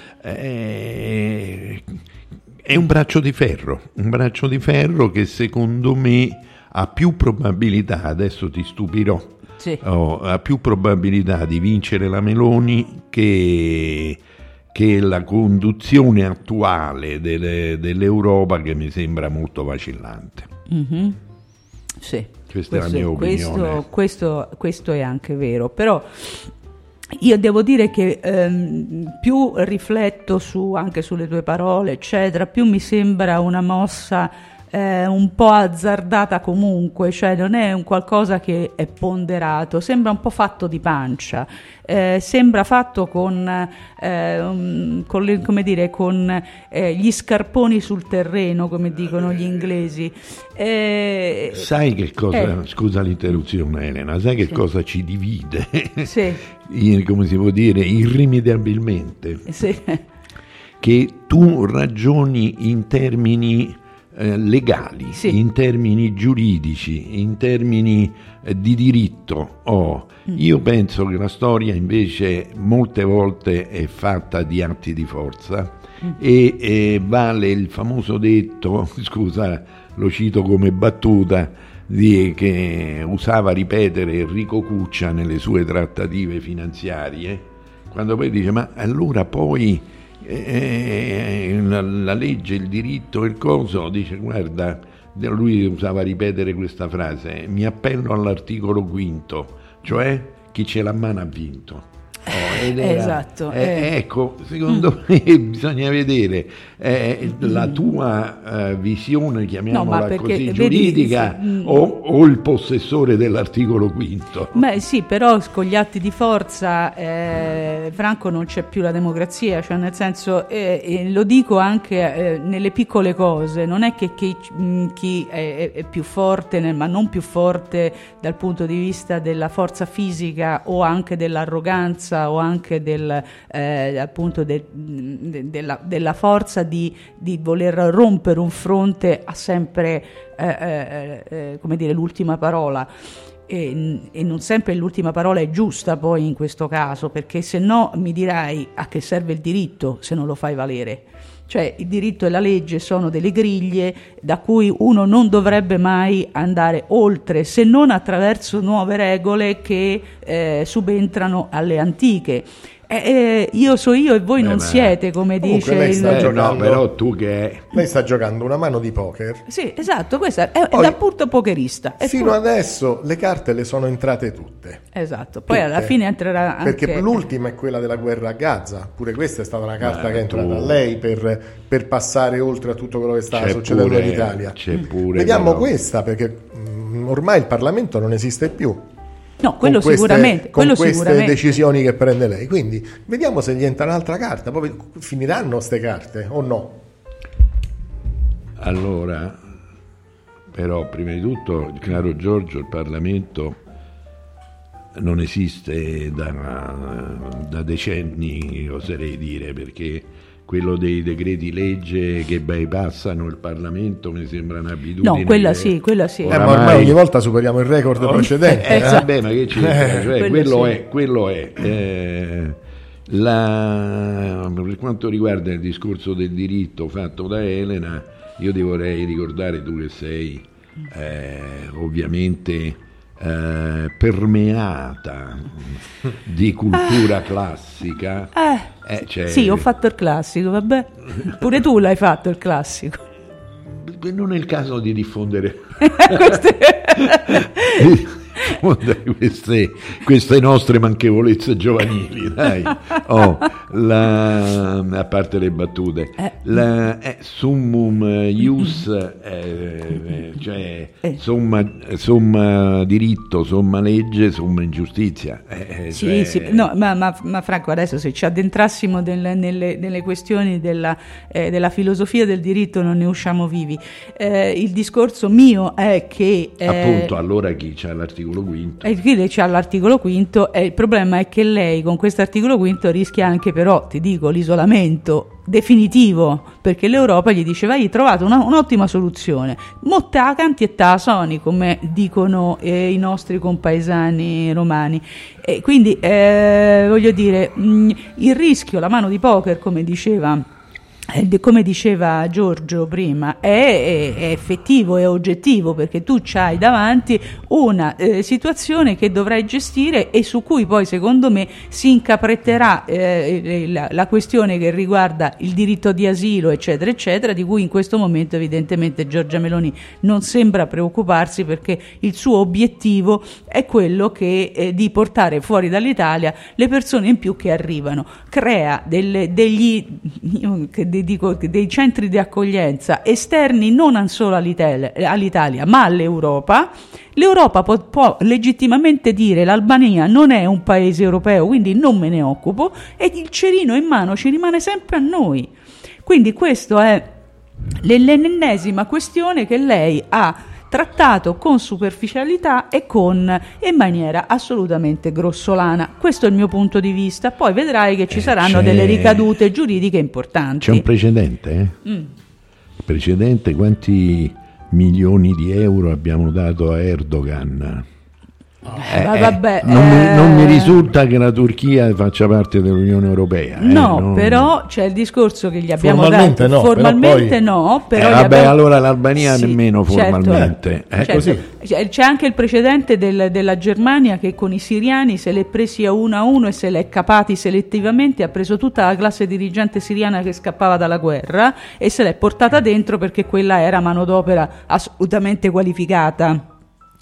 è, è un braccio di ferro, un braccio di ferro che secondo me ha più probabilità, adesso ti stupirò, sì. oh, ha più probabilità di vincere la Meloni che... che la conduzione attuale delle, dell'Europa, che mi sembra molto vacillante. Mm-hmm. Sì, questa questo, è la mia opinione. Questo, questo, questo è anche vero, però io devo dire che ehm, più rifletto su, anche sulle tue parole, eccetera, più mi sembra una mossa eh, un po' azzardata comunque, cioè non è un qualcosa che è ponderato, sembra un po' fatto di pancia. Eh, sembra fatto con, eh, um, con le, come dire, con eh, gli scarponi sul terreno, come dicono gli inglesi. Eh, sai che cosa, eh. scusa l'interruzione Elena, sai che sì. cosa ci divide? Sì. Come si può dire, irrimediabilmente? Sì. Che tu ragioni in termini eh, legali, sì. in termini giuridici, in termini eh, di diritto. Oh, io penso che la storia invece molte volte è fatta di atti di forza mm. e, e vale il famoso detto, scusa, lo cito come battuta, di, che usava ripetere Enrico Cuccia nelle sue trattative finanziarie, quando poi dice ma allora poi eh, la, la legge, il diritto e il coso, dice guarda, lui usava ripetere questa frase, mi appello all'articolo quinto, cioè chi ce l'ha a mano ha vinto. Oh, ed era, esatto. eh, Eh. Ecco, secondo mm. me bisogna vedere eh, la tua eh, visione, chiamiamola no, perché, così, vedi, giuridica sì, o, o il possessore dell'articolo quinto. Beh sì, però con gli atti di forza, eh, Franco, non c'è più la democrazia, cioè nel senso, eh, eh, lo dico anche eh, nelle piccole cose, non è che chi, mh, chi è, è più forte, nel, ma non più forte dal punto di vista della forza fisica o anche dell'arroganza o anche del, eh, appunto de, de, della, della forza di, di voler rompere un fronte, ha sempre eh, eh, eh, come dire, l'ultima parola. E, e non sempre l'ultima parola è giusta poi in questo caso, perché se no mi dirai a che serve il diritto se non lo fai valere. Cioè il diritto e la legge sono delle griglie da cui uno non dovrebbe mai andare oltre, se non attraverso nuove regole che eh, subentrano alle antiche. Eh, eh, io so io e voi Beh, non siete, come dice lei sta il... Eh, giocando, no, però tu che lei sta giocando una mano di poker. Sì, esatto, questa è, Poi, è da punto pokerista. È fino pur... adesso le carte le sono entrate tutte. Esatto, poi Tutte. alla fine entrerà anche... Perché l'ultima è quella della guerra a Gaza, pure questa è stata una carta Beh, che è entrata tu- a lei per, per passare oltre a tutto quello che stava c'è succedendo pure- in Italia. c'è pure Vediamo però- questa, perché mh, ormai il Parlamento non esiste più. No, quello con queste, sicuramente. con Quello queste sicuramente. decisioni che prende lei. Quindi vediamo se gli entra un'altra carta. Poi finiranno ste carte o no? Allora, però, prima di tutto, caro Giorgio, il Parlamento non esiste da, da decenni, oserei dire, perché quello dei decreti legge che bypassano il Parlamento mi sembra un'abitudine. No, quella che sì, quella sì. Eh, ma ormai ogni volta superiamo il record Oh, precedente. eh, eh? vabbè, ma che c'è? Cioè, quello quello, sì. è, quello è. Eh, la, per quanto riguarda il discorso del diritto fatto da Elena, io ti vorrei ricordare, tu che sei eh, ovviamente eh, permeata di cultura classica. Eh, Eh, cioè, sì, ho fatto il classico, vabbè. Pure tu l'hai fatto il classico. non è il caso di diffondere Queste- queste, queste nostre manchevolezze giovanili, dai. Oh, la, a parte le battute, la, eh, summum ius, eh, cioè somma, somma diritto, somma legge, somma ingiustizia. Eh, Sì, cioè, sì, no, ma, ma, ma Franco, adesso se ci addentrassimo del- nelle, nelle questioni della, eh, della filosofia del diritto non ne usciamo vivi. Eh, il discorso mio è che... eh, appunto, allora chi c'ha l'articolo quinto? E qui lei c'ha l'articolo quinto e il problema è che lei con questo articolo quinto rischia anche, però, ti dico, l'isolamento definitivo, perché l'Europa gli dice: vai, hai trovato una, un'ottima soluzione, mo te la canti e te la suoni, come dicono eh, i nostri compaesani romani. E quindi eh, voglio dire, mh, il rischio, la mano di poker, come diceva Eh, come diceva Giorgio prima, è, è, è effettivo, è oggettivo, perché tu c'hai davanti una eh, situazione che dovrai gestire e su cui poi, secondo me, si incapretterà eh, la, la questione che riguarda il diritto di asilo, eccetera, eccetera, di cui in questo momento evidentemente Giorgia Meloni non sembra preoccuparsi, perché il suo obiettivo è quello che, eh, di portare fuori dall'Italia le persone in più che arrivano. Crea delle, degli... io, che dico, dei centri di accoglienza esterni non solo all'Italia, all'Italia ma all'Europa. L'Europa può, può legittimamente dire: l'Albania non è un paese europeo, quindi non me ne occupo, e il cerino in mano ci rimane sempre a noi. Quindi questo è l'ennesima questione che lei ha trattato con superficialità e con in maniera assolutamente grossolana. Questo è il mio punto di vista. Poi vedrai che ci Eh, saranno c'è- delle ricadute giuridiche importanti. C'è un precedente, eh? Mm. Precedente, quanti milioni di euro abbiamo dato a Erdogan? Eh, ma vabbè, non, mi, non mi eh, risulta che la Turchia faccia parte dell'Unione Europea. eh, No, non- però c'è il discorso che gli abbiamo Formalmente dato. no, però formalmente poi- no, Eh, però gli vabbè, abbiamo- allora l'Albania Sì, nemmeno certo. formalmente. eh. Certo. così. C'è, c'è anche il precedente del- della Germania, che con i siriani se l'è presi a uno a uno e se l'è capati selettivamente, ha preso tutta la classe dirigente siriana che scappava dalla guerra e se l'è portata dentro, perché quella era manodopera assolutamente qualificata.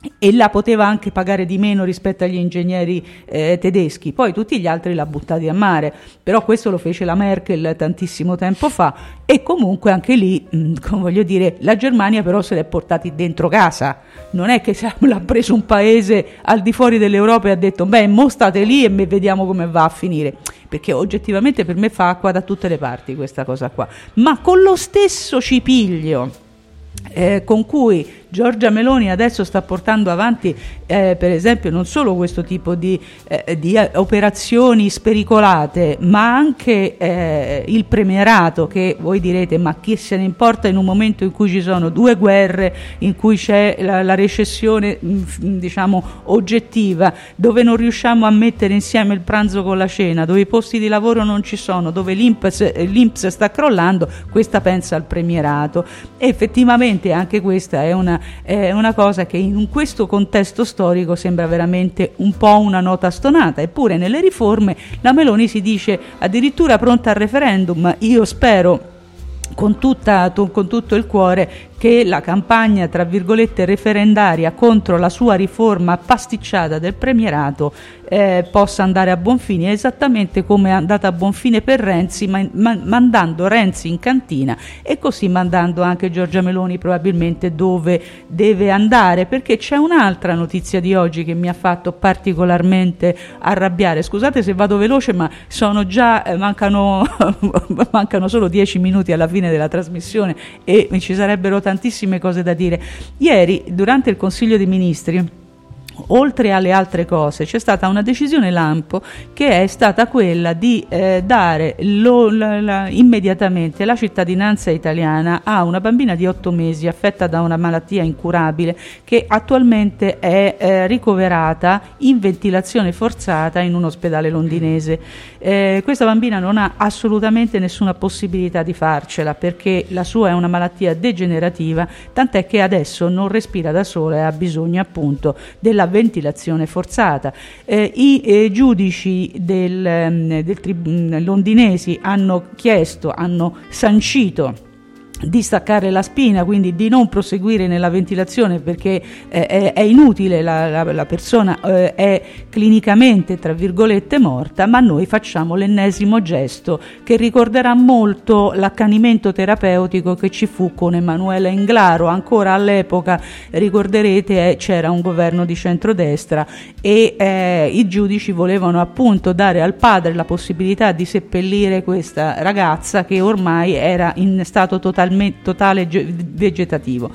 e la poteva anche pagare di meno rispetto agli ingegneri eh, tedeschi, poi tutti gli altri l'ha buttati a mare, però questo lo fece la Merkel tantissimo tempo fa, e comunque anche lì, mh, come voglio dire, la Germania però se l'è portati dentro casa, non è che l'ha preso un paese al di fuori dell'Europa e ha detto beh mo state lì e vediamo come va a finire, perché oggettivamente per me fa acqua da tutte le parti questa cosa qua, ma con lo stesso cipiglio Eh, con cui Giorgia Meloni adesso sta portando avanti eh, per esempio non solo questo tipo di, eh, di operazioni spericolate, ma anche eh, il premierato, che voi direte ma chi se ne importa in un momento in cui ci sono due guerre, in cui c'è la, la recessione mh, diciamo oggettiva, dove non riusciamo a mettere insieme il pranzo con la cena, dove i posti di lavoro non ci sono, dove l'I N P S, l'I N P S sta crollando, questa pensa al premierato, e effettivamente anche questa è una, è una cosa che in questo contesto storico sembra veramente un po' una nota stonata, eppure nelle riforme la Meloni si dice addirittura pronta al referendum. Io spero con, tutta, con tutto il cuore che la campagna tra virgolette referendaria contro la sua riforma pasticciata del premierato eh, possa andare a buon fine, esattamente come è andata a buon fine per Renzi, ma, ma, mandando Renzi in cantina e così mandando anche Giorgia Meloni probabilmente dove deve andare, perché c'è un'altra notizia di oggi che mi ha fatto particolarmente arrabbiare. Scusate se vado veloce, ma sono già eh, mancano mancano solo dieci minuti alla fine della trasmissione e ci sarebbero tantissime cose da dire. Ieri durante il Consiglio dei Ministri, oltre alle altre cose, c'è stata una decisione lampo che è stata quella di eh, dare lo, la, la, immediatamente la cittadinanza italiana a una bambina di otto mesi affetta da una malattia incurabile che attualmente è eh, ricoverata in ventilazione forzata in un ospedale londinese. Eh, questa bambina non ha assolutamente nessuna possibilità di farcela perché la sua è una malattia degenerativa, tant'è che adesso non respira da sola e ha bisogno appunto della ventilazione forzata. Eh, I eh, giudici del, del tri- londinesi hanno chiesto, hanno sancito di staccare la spina, quindi di non proseguire nella ventilazione perché eh, è, è inutile, la, la, la persona eh, è clinicamente tra virgolette morta, ma noi facciamo l'ennesimo gesto che ricorderà molto l'accanimento terapeutico che ci fu con Emanuela Englaro. Ancora all'epoca, ricorderete, eh, c'era un governo di centrodestra e eh, i giudici volevano appunto dare al padre la possibilità di seppellire questa ragazza che ormai era in stato totalmente totale vegetativo.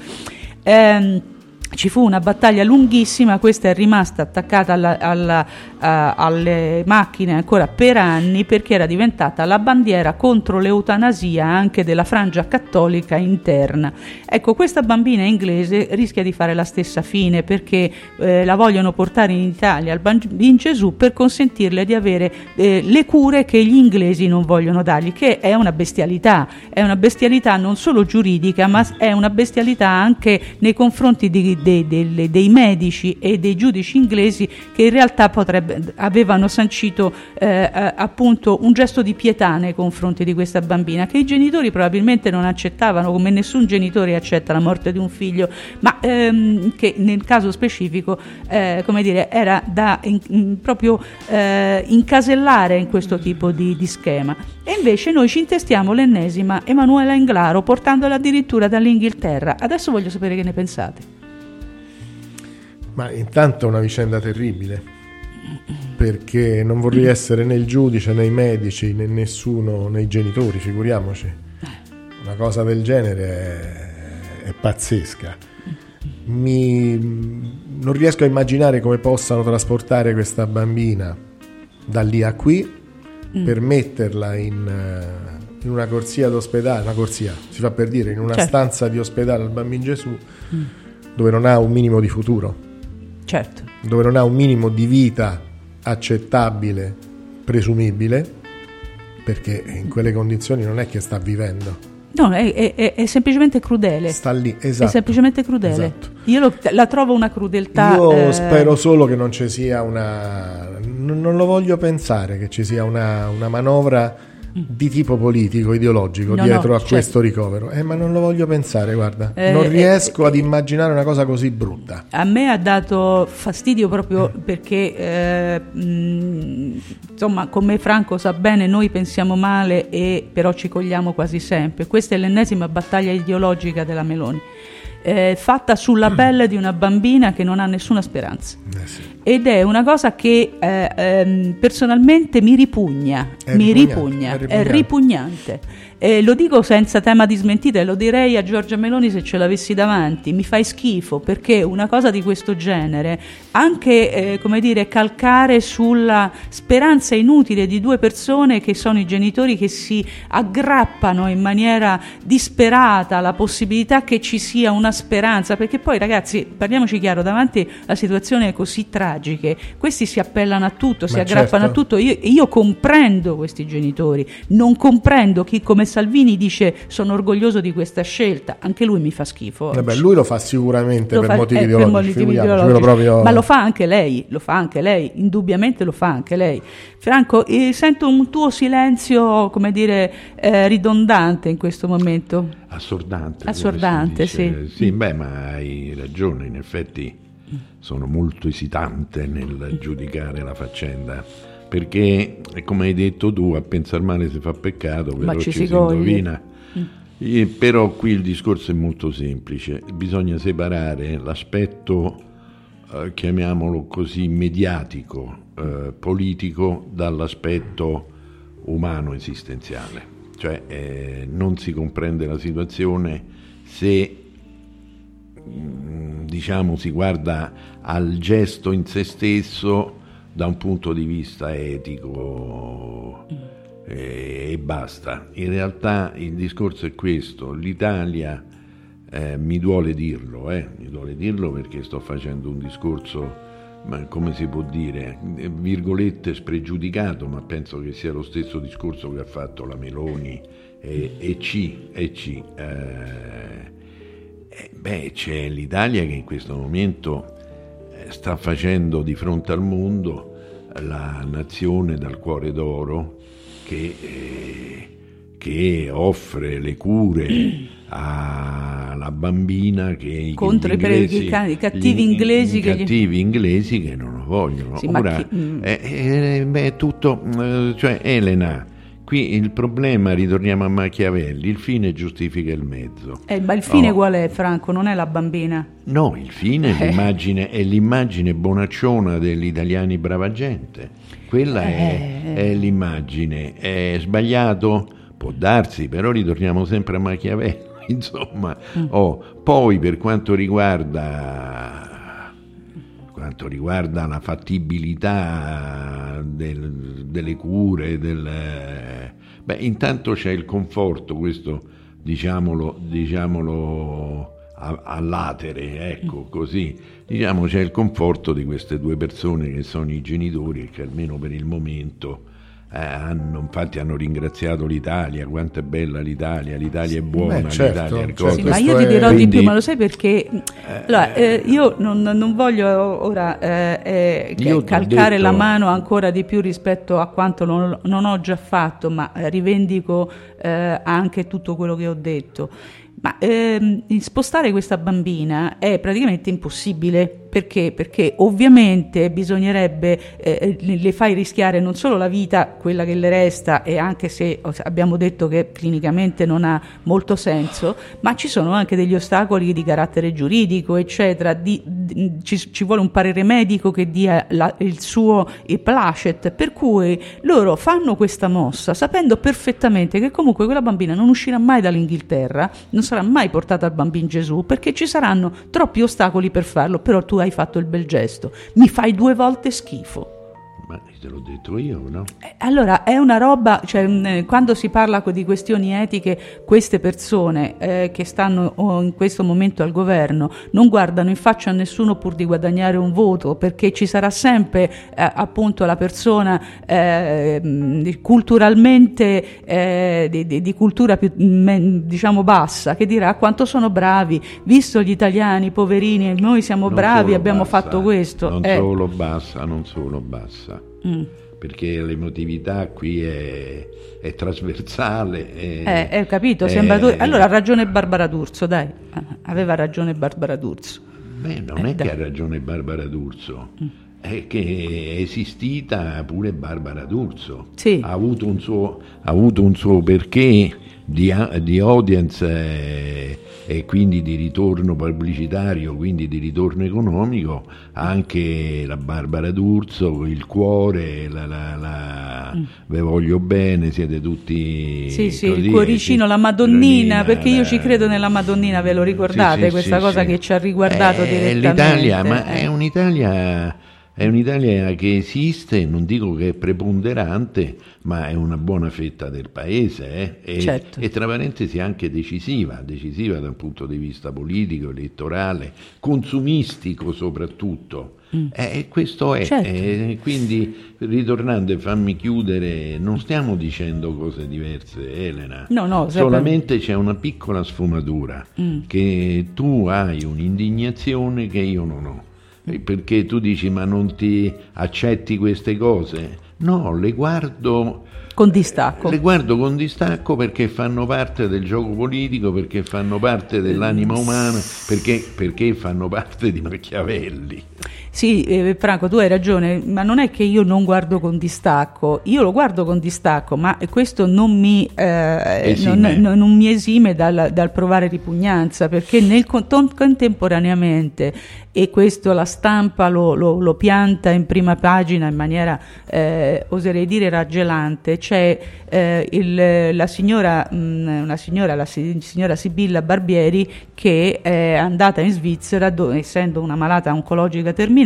Ehm, ci fu una battaglia lunghissima, questa è rimasta attaccata alla, alla, uh, alle macchine ancora per anni perché era diventata la bandiera contro l'eutanasia anche della frangia cattolica interna. Ecco, questa bambina inglese rischia di fare la stessa fine perché eh, la vogliono portare in Italia al Bambino Gesù per consentirle di avere eh, le cure che gli inglesi non vogliono dargli, che è una bestialità, è una bestialità non solo giuridica ma è una bestialità anche nei confronti di Dei, dei, dei medici e dei giudici inglesi che in realtà potrebbe, avevano sancito eh, appunto un gesto di pietà nei confronti di questa bambina che i genitori probabilmente non accettavano, come nessun genitore accetta la morte di un figlio, ma ehm, che nel caso specifico eh, come dire era da in, in, proprio eh, incasellare in questo tipo di, di schema. E invece noi ci intestiamo l'ennesima Emanuela Englaro portandola addirittura dall'Inghilterra. Adesso voglio sapere che ne pensate. Ma intanto è una vicenda terribile, perché non vorrei essere né il giudice né i medici né nessuno, né i genitori, figuriamoci. Una cosa del genere è, è pazzesca. Mi, non riesco a immaginare come possano trasportare questa bambina da lì a qui mm. per metterla in, in una corsia d'ospedale, una corsia, si fa per dire, in una certo. stanza di ospedale al Bambino Gesù mm. dove non ha un minimo di futuro. Certo. Dove non ha un minimo di vita accettabile, presumibile, perché in quelle condizioni non è che sta vivendo. No, è, è, è semplicemente crudele. Sta lì, esatto. È semplicemente crudele. Esatto. Io lo, la trovo una crudeltà. Io eh... spero solo che non ci sia una. Non, non lo voglio pensare che ci sia una, una manovra di tipo politico, ideologico no, dietro no, a certo. questo ricovero, eh, ma non lo voglio pensare, guarda, Eh, non riesco eh, ad immaginare una cosa così brutta. A me ha dato fastidio proprio perché eh, mh, insomma, come Franco sa bene, noi pensiamo male e però ci cogliamo quasi sempre. Questa è l'ennesima battaglia ideologica della Meloni, eh, fatta sulla pelle di una bambina che non ha nessuna speranza. Eh sì. Ed è una cosa che eh, ehm, personalmente mi ripugna, È mi ripugnante, ripugna, è è ripugnante. ripugnante. E lo dico senza tema di smentita, e lo direi a Giorgia Meloni se ce l'avessi davanti. Mi fai schifo perché una cosa di questo genere, anche eh, come dire, calcare sulla speranza inutile di due persone che sono i genitori, che si aggrappano in maniera disperata alla possibilità che ci sia una speranza, perché poi ragazzi, parliamoci chiaro, davanti a situazioni così tragiche questi si appellano a tutto, si Ma aggrappano certo. a tutto. Io, io comprendo questi genitori, non comprendo chi come Salvini dice sono orgoglioso di questa scelta, anche lui mi fa schifo. Vabbè, lui lo fa sicuramente Lo per fa- motivi eh, per ideologici, motivi figuriamoci, ideologici. quello proprio- Ma lo fa anche lei, lo fa anche lei, indubbiamente lo fa anche lei. Franco, eh, sento un tuo silenzio, come dire, eh, ridondante in questo momento. Assordante. come Assordante, si dice. sì. Sì, beh, ma hai ragione, in effetti sono molto esitante nel giudicare la faccenda, perché, come hai detto tu, a pensar male si fa peccato, Ma però ci ci si si coglie. indovina. E però qui il discorso è molto semplice, bisogna separare l'aspetto, eh, chiamiamolo così, mediatico, eh, politico, dall'aspetto umano esistenziale. Cioè eh, non si comprende la situazione se mh, diciamo si guarda al gesto in se stesso da un punto di vista etico e, e basta. In realtà il discorso è questo: l'Italia, eh, mi duole dirlo, eh, mi duole dirlo perché sto facendo un discorso, ma come si può dire, virgolette spregiudicato, ma penso che sia lo stesso discorso che ha fatto la Meloni e, e C, e C. Eh, eh, beh, c'è l'Italia che in questo momento eh, sta facendo di fronte al mondo la nazione dal cuore d'oro che, eh, che offre le cure alla bambina che Contro gli i pre- inglesi, i ca- i cattivi gli- inglesi i che gli- cattivi inglesi che non lo vogliono. Sì, ma Ora, chi- mm. eh, eh, beh, tutto, eh, cioè Elena, qui il problema, ritorniamo a Machiavelli, il fine giustifica il mezzo. Eh, ma il fine Oh. qual è, Franco? Non è la bambina? No, il fine è Eh. l'immagine, è l'immagine bonacciona degli italiani brava gente. Quella è, Eh. è l'immagine. È sbagliato? Può darsi, però ritorniamo sempre a Machiavelli. Insomma, Mm. oh, poi per quanto riguarda quanto riguarda la fattibilità del- delle cure, del, beh, intanto c'è il conforto, questo diciamolo, diciamolo a, a latere, ecco, così, diciamo c'è il conforto di queste due persone che sono i genitori e che almeno per il momento eh, hanno, infatti hanno ringraziato l'Italia, quanto è bella l'Italia, l'Italia è buona, Beh, certo, l'Italia è certo. cosa. Sì, ma questo io ti è- dirò Quindi- di più, ma lo sai perché? Allora, eh, io non, non voglio ora eh, eh, Io t'ho calcare detto- la mano ancora di più rispetto a quanto non, non ho già fatto, ma eh, rivendico eh, anche tutto quello che ho detto. Ma ehm, spostare questa bambina è praticamente impossibile. Perché? Perché ovviamente bisognerebbe, eh, le fai rischiare non solo la vita, quella che le resta, e anche se abbiamo detto che clinicamente non ha molto senso, ma ci sono anche degli ostacoli di carattere giuridico, eccetera. Di, di, ci, ci vuole un parere medico che dia la, il suo il placet, per cui loro fanno questa mossa sapendo perfettamente che comunque quella bambina non uscirà mai dall'Inghilterra, non sarà mai portata al bambino Gesù, perché ci saranno troppi ostacoli per farlo. Però tu hai fatto il bel gesto, mi fai due volte schifo. Ma te l'ho detto io, no? Eh, Allora è una roba, cioè, mh, quando si parla co- di questioni etiche, queste persone eh, che stanno oh, in questo momento al governo non guardano in faccia a nessuno pur di guadagnare un voto, perché ci sarà sempre eh, appunto la persona eh, mh, culturalmente eh, di, di- di cultura più mh, diciamo bassa, che dirà quanto sono bravi, visto gli italiani poverini, noi siamo Non bravi, solo abbiamo bassa, fatto questo. Non Eh, solo bassa, non solo bassa. mm. perché l'emotività qui è, è trasversale. È, eh, eh, capito, è, sembra tu... Allora ha ragione Barbara D'Urso, dai, aveva ragione Barbara D'Urso. Beh, non eh, è dai. che ha ragione Barbara D'Urso, mm. è che è esistita pure Barbara D'Urso, sì. ha avuto un suo, ha avuto un suo perché di, di audience e, e quindi di ritorno pubblicitario, quindi di ritorno economico, anche la Barbara D'Urso, il cuore, la, la, la mm. ve voglio bene, siete tutti sì, sì, così, il cuoricino, sì, la Madonnina, Madonnina, perché io la... ci credo nella Madonnina, ve lo ricordate? Sì, sì, questa sì, cosa sì. che ci ha riguardato eh, direttamente. L'Italia, ma eh. è un'Italia... È un'Italia che esiste, non dico che è preponderante, ma è una buona fetta del paese, eh? e, certo. e tra parentesi anche decisiva, decisiva dal punto di vista politico, elettorale, consumistico soprattutto. Mm. E questo è, certo. e quindi ritornando e fammi chiudere, non stiamo dicendo cose diverse, Elena, no, no, solamente c'è una piccola sfumatura, mm. che tu hai un'indignazione che io non ho. Perché tu dici ma non ti accetti queste cose? No, le guardo con distacco. Le guardo con distacco perché fanno parte del gioco politico, perché fanno parte dell'anima umana, perché, perché fanno parte di Machiavelli. Sì, eh, Franco, tu hai ragione, ma non è che io non guardo con distacco, io lo guardo con distacco, ma questo non mi, eh, non, non, non mi esime dal, dal provare ripugnanza, perché nel contemporaneamente, e questo la stampa lo, lo, lo pianta in prima pagina in maniera, eh, oserei dire, raggelante, c'è eh, il, la signora, mh, una signora, la signora Sibilla Barbieri, che è andata in Svizzera, dove, essendo una malata oncologica terminale,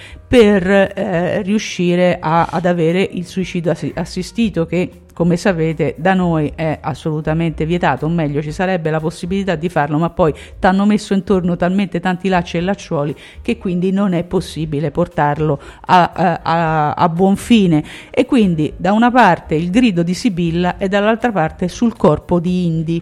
per eh, riuscire a, ad avere il suicidio assistito, che come sapete da noi è assolutamente vietato, o meglio ci sarebbe la possibilità di farlo, ma poi ti hanno messo intorno talmente tanti lacci e lacciuoli che quindi non è possibile portarlo a, a, a, a buon fine. E quindi da una parte il grido di Sibilla e dall'altra parte sul corpo di Indy.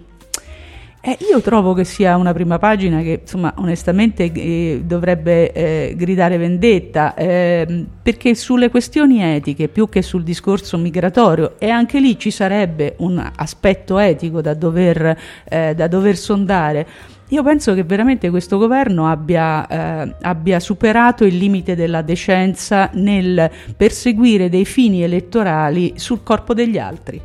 Eh, io trovo che sia una prima pagina che, insomma, onestamente eh, dovrebbe eh, gridare vendetta, eh, perché sulle questioni etiche, più che sul discorso migratorio, e anche lì ci sarebbe un aspetto etico da dover, eh, da dover sondare. Io penso che veramente questo governo abbia, eh, abbia superato il limite della decenza nel perseguire dei fini elettorali sul corpo degli altri.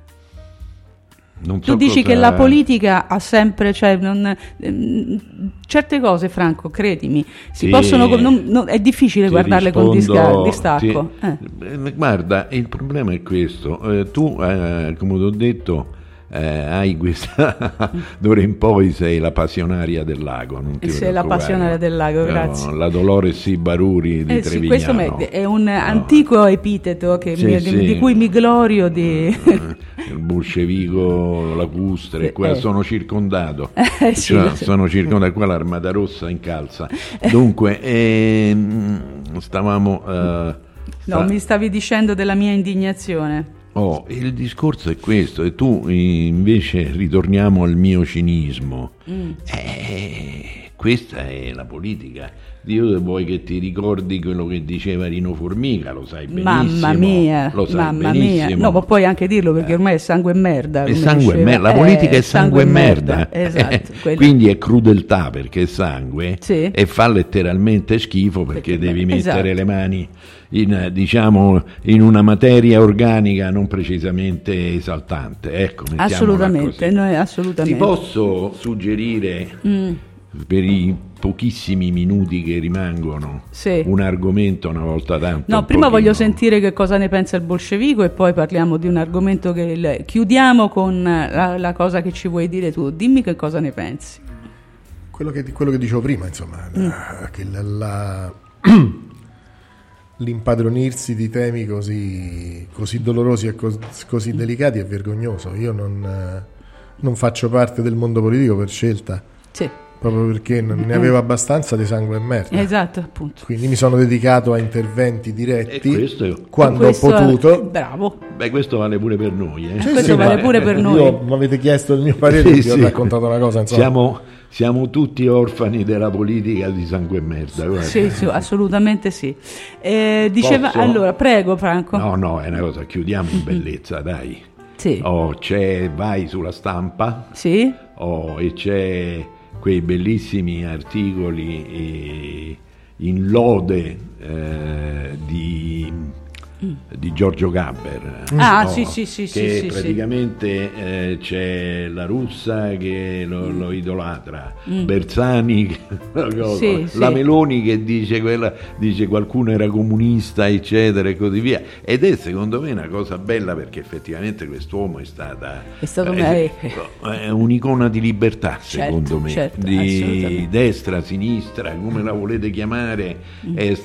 Non so tu dici cosa... che la politica ha sempre, cioè, non, ehm, certe cose, Franco, credimi, si sì, possono, non, non, è difficile guardarle rispondo, con disca, distacco. Ti, eh. Guarda, il problema è questo, eh, tu, eh, come ti ho detto, eh, hai questa d'ora in poi sei la passionaria del lago, non ti sei la passionaria del lago, grazie. No, la Dolores Ibaruri di eh, Trevignano. Sì, questo è un no. antico epiteto che sì, mi, sì. di cui mi glorio di... il bolscevico lacustre, qua eh. sono circondato, eh, sì, cioè, sì. sono circondato, qua l'Armata Rossa incalza. Dunque, ehm, stavamo... Eh, no, sta... mi stavi dicendo della mia indignazione. Oh, il discorso è questo, e tu invece ritorniamo al mio cinismo. Mm. Eh, questa è la politica. Dio vuoi che ti ricordi quello che diceva Rino Formica, lo sai benissimo. Mamma mia, lo sai mamma benissimo. mia. No, ma puoi anche dirlo perché ormai è sangue e merda. È sangue e merda, la politica è, è sangue e merda. merda. Esatto, quindi è crudeltà perché è sangue, sì. E fa letteralmente schifo perché, perché devi mettere esatto. le mani in, diciamo, in una materia organica non precisamente esaltante. Ecco, assolutamente, così. Noi, assolutamente. Ti posso suggerire mm. per i pochissimi minuti che rimangono sì. un argomento una volta tanto? No, prima voglio sentire che cosa ne pensa il bolscevico e poi parliamo di un argomento che il... chiudiamo con la, la cosa che ci vuoi dire tu. Dimmi che cosa ne pensi. Quello che, quello che dicevo prima, insomma, mm. la, che la, la, l'impadronirsi di temi così, così dolorosi e cos, così delicati è vergognoso. Io non, non faccio parte del mondo politico per scelta. Sì. Proprio perché non ne avevo abbastanza di sangue e merda. Esatto, appunto. Quindi mi sono dedicato a interventi diretti questo, quando questo ho potuto. È, bravo. Beh, questo vale pure per noi. Eh? Sì, questo sì, vale pure per noi. Io mi avete chiesto il mio parere, sì, vi ho sì. raccontato una cosa. Insomma. Siamo, siamo tutti orfani della politica di sangue e merda. Guarda. Sì, sì, assolutamente sì. Eh, diceva, Posso? allora, prego Franco. No, no, è una cosa, chiudiamo in bellezza, dai. Sì. Oh, c'è, vai sulla Stampa, Sì? oh, e c'è quei bellissimi articoli eh, in lode eh, di, di Giorgio Gabber. Ah, oh, sì, sì, sì, che sì, sì, praticamente eh, c'è la Russa che lo, lo idolatra, Bersani che, Sì, la sì. Meloni che dice, quella, dice qualcuno era comunista, eccetera, e così via. Ed è secondo me una cosa bella, perché effettivamente quest'uomo è stata È stato eh, me- è un'icona di libertà, Certo, secondo me, certo, di assolutamente. destra, sinistra, come la volete chiamare. È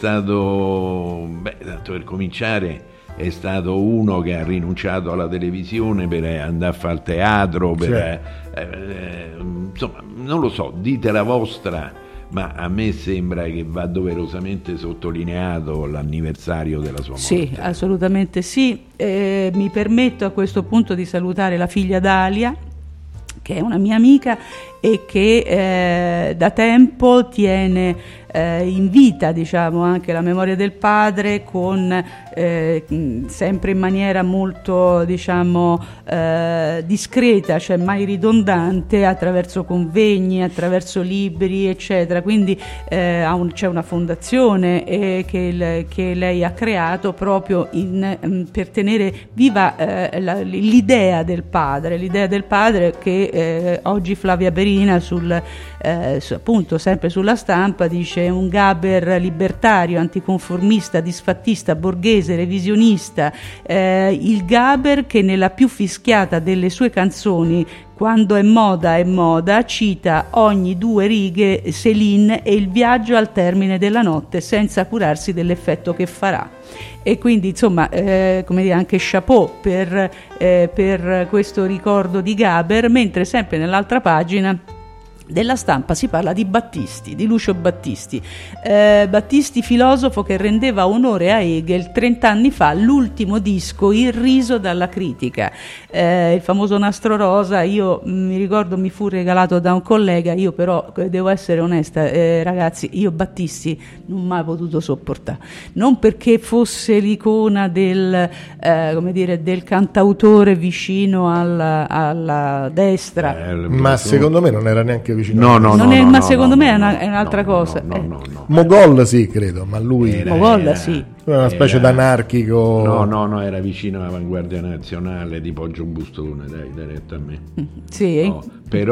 stato, beh, tanto per cominciare, è stato uno che ha rinunciato alla televisione per andare a fare il teatro, per, Sì. eh, eh, insomma, non lo so, dite la vostra, ma a me sembra che va doverosamente sottolineato l'anniversario della sua morte. Sì, assolutamente sì. Eh, mi permetto a questo punto di salutare la figlia Dalia, che è una mia amica e che eh, da tempo tiene eh, in vita, diciamo, anche la memoria del padre, con eh, sempre in maniera molto, diciamo, eh, discreta, cioè mai ridondante, attraverso convegni, attraverso libri, eccetera. Quindi eh, ha un, c'è una fondazione eh, che, il, che lei ha creato proprio in, per tenere viva eh, la, l'idea del padre, l'idea del padre che eh, oggi Flavia Perina sul, eh, su, appunto sempre sulla Stampa dice: un Gaber libertario, anticonformista, disfattista, borghese, revisionista, eh, il Gaber che nella più fischiata delle sue canzoni, quando è moda è moda, cita ogni due righe Céline e il viaggio al termine della notte senza curarsi dell'effetto che farà. E quindi insomma eh, come dire, anche chapeau per, eh, per questo ricordo di Gaber, mentre sempre nell'altra pagina della Stampa si parla di Battisti, di Lucio Battisti. Eh, Battisti, filosofo che rendeva onore a Hegel trent'anni fa, l'ultimo disco irriso dalla critica. Eh, il famoso Nastro Rosa, io mh, mi ricordo mi fu regalato da un collega, io però devo essere onesta, eh, ragazzi, io Battisti non ho mai potuto sopportare. Non perché fosse l'icona del, eh, come dire, del cantautore vicino alla, alla destra. Eh, Ma secondo me non era neanche vicino. No, no, Non no, è- no, ma no, secondo no, me è no, una- no, è un'altra no, cosa. No, Eh. no, no. Mogol sì, credo, ma lui Era- Mogol, sì. era una specie era- d'anarchico. No, no, no, era vicino all'Avanguardia Nazionale di Poggio Bustone, dai, dai retta a me. Sì, No,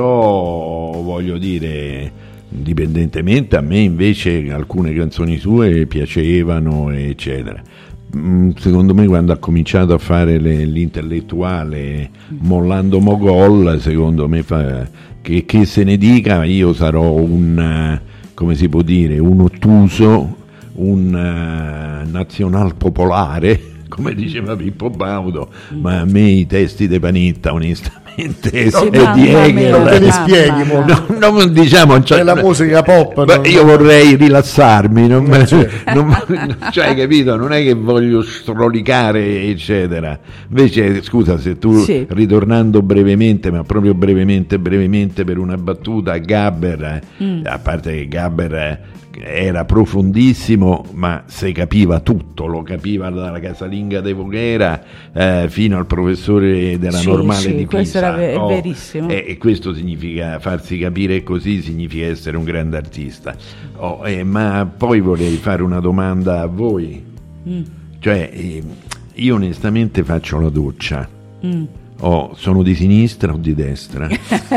però voglio dire, indipendentemente, a me invece alcune canzoni sue piacevano, eccetera. Mm, Secondo me quando ha cominciato a fare le- l'intellettuale mollando Mogol, secondo me fa, che, che se ne dica, io sarò un, eh, come si può dire, un ottuso, un uh, nazional popolare, come diceva Pippo Baudo, ma a me i testi de Panitta onestamente e Sì, di mamma mia, Hegel non te li mamma spieghi, mia. mo. no, non diciamo, cioè, Nella musica pop beh, non- io vorrei rilassarmi, non, Eh, certo. non- cioè, capito? Non è che voglio strolicare, eccetera. Invece, scusa, se tu, Sì. ritornando brevemente, ma proprio brevemente, brevemente per una battuta, Gabber, eh, a parte che Gabber eh, era profondissimo, ma se capiva tutto, lo capiva dalla casalinga de Voghera eh, fino al professore della Sì, normale sì, di questo Pisa. era ve- è Oh, verissimo. E, e questo significa farsi capire così, significa essere un grande artista. Oh, eh, ma poi vorrei fare una domanda a voi. Mm. Cioè, eh, io onestamente faccio la doccia. Mm. Oh, sono di sinistra o di destra?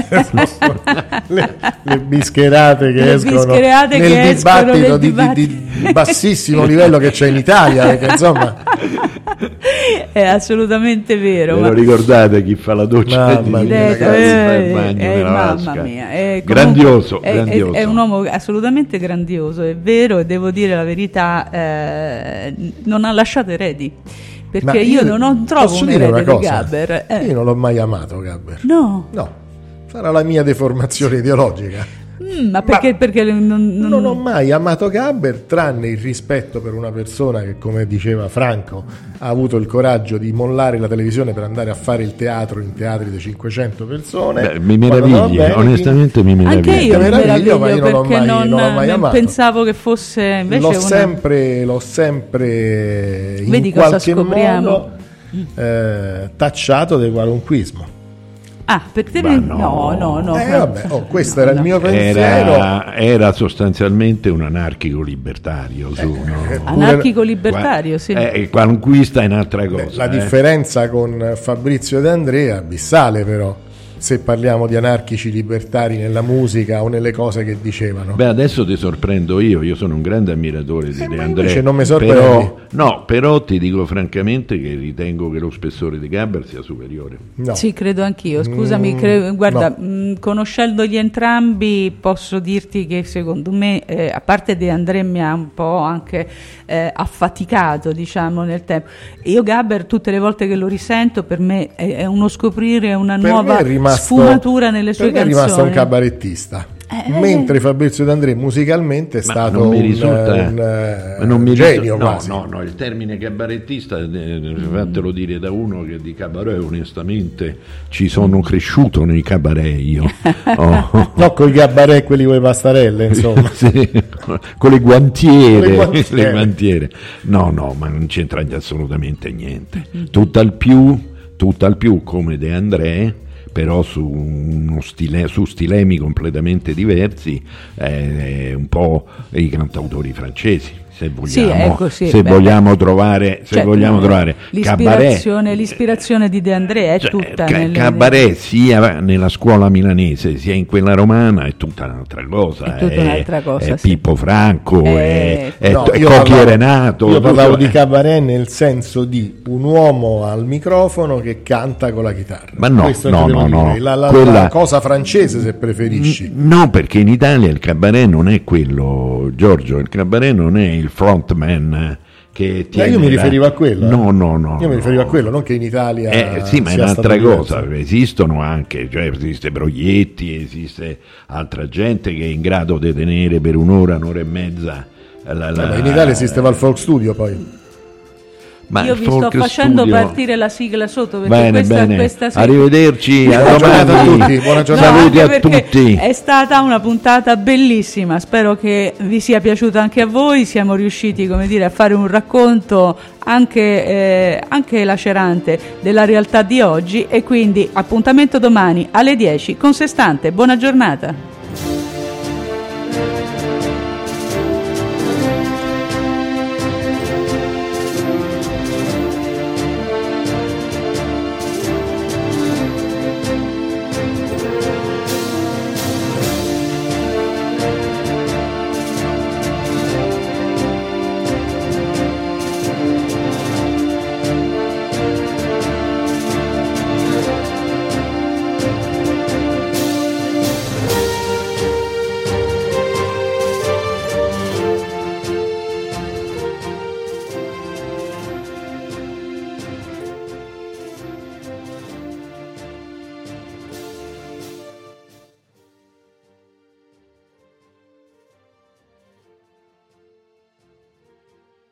le, le bischerate che Le escono bischerate nel che escono dibattito nel di, dibattito. di- di bassissimo livello che c'è in Italia, perché insomma È assolutamente vero. Ve ma- lo ricordate chi fa la doccia Mamma di mia, Eh, ragazzi, fa il eh, bagno eh, nella mamma vasca? mia, eh, comunque Grandioso, è, grandioso. È, è un uomo assolutamente grandioso, è vero, e devo dire la verità, eh, non ha lasciato eredi, perché Ma io, non, non trovo posso un dire erede una di cosa? Gabber. eh. Io non l'ho mai amato Gabber. No, No, sarà la mia deformazione ideologica. Mm, ma perché, ma perché non, non... non ho mai amato Gaber, tranne il rispetto per una persona che, come diceva Franco, ha avuto il coraggio di mollare la televisione per andare a fare il teatro in teatri di cinquecento persone. Beh, mi meraviglia, bene, onestamente mi meraviglia. Anche io mi meraviglio, ma io non l'ho perché mai, non, non l'ho mai amato. Pensavo che fosse invece l'ho una... sempre, l'ho sempre in Vedi cosa qualche scopriamo? modo eh, tacciato di qualunquismo. Ah, per te Ma no, no. no, no. Eh, no. vabbè, oh, questo No, era no. il mio pensiero. Era, era sostanzialmente un anarchico libertario, su, no? Anarchico libertario, sì. Eh, qualunquista è un'altra cosa. Beh, la eh. differenza con Fabrizio De André è abissale, però, se parliamo di anarchici libertari nella musica o nelle cose che dicevano. Beh, adesso ti sorprendo io, io sono un grande ammiratore di Eh, De ma André. invece non mi sorprendi. Però, no, però ti dico francamente che ritengo che lo spessore di Gaber sia superiore. No. Sì, credo anch'io. Scusami, Mm, cre- guarda, no. mh, conoscendoli entrambi, posso dirti che secondo me, eh, a parte De André, mi ha un po' anche eh, affaticato, diciamo, nel tempo. Io Gaber, tutte le volte che lo risento, per me è, è uno scoprire una Per me nuova è rimasto- sfumatura nelle sue per me è canzoni. rimasto un cabarettista. Eh. mentre Fabrizio De André musicalmente è Ma stato non mi un, risulta, un, ma non mi genio risulta- quasi. no, no, no, il termine cabarettista, eh, fatelo dire da uno che di cabaret onestamente ci sono cresciuto nei cabaret io. Oh. No, con i cabaret quelli con le pastarelle, insomma. Sì, con le guantiere, Con le guantiere. le guantiere. No, no, ma non c'entra assolutamente niente. Tutt'al più, tutt'al più come De André, però su, uno stile, su stilemi completamente diversi, eh, un po' i cantautori francesi. Se vogliamo, Sì, ecco, sì, se beh, vogliamo trovare, se Cioè, vogliamo no, trovare l'ispirazione, cabaret, l'ispirazione di De André è cioè, tutta ca- nelle- cabaret sia nella scuola milanese sia in quella romana è tutta un'altra cosa. È tutta un'altra cosa, è sì. Pippo Franco, Eh, è, è, No, è io Cocchi parlavo- e Renato. Io parlavo tutto- di cabaret nel senso di un uomo al microfono che canta con la chitarra. Ma no, Questo no, intendevo no, dire. no. La, la- Quella- la cosa francese, se preferisci. No, perché in Italia il cabaret non è quello, Giorgio, il cabaret non è il frontman che Ma tiene io mi la- riferivo a quello. eh. No, no, no. Io mi no. riferivo a quello, non che in Italia. Eh, sì, ma è sia un'altra stato cosa, diverso. esistono anche, cioè esiste Proietti, esiste altra gente che è in grado di tenere per un'ora, un'ora e mezza. La, la- Eh, ma in Italia esisteva il folk studio poi. ma Io il vi sto folk facendo studio- partire la sigla sotto perché Bene, questa, bene. questa sì. Arrivederci, a Buona giornata a domani. tutti, buona No, giornata. Saluti anche a perché tutti. È stata una puntata bellissima, spero che vi sia piaciuta anche a voi, siamo riusciti, come dire, a fare un racconto anche, eh, anche lacerante della realtà di oggi e quindi appuntamento domani alle dieci con Sestante. Buona giornata.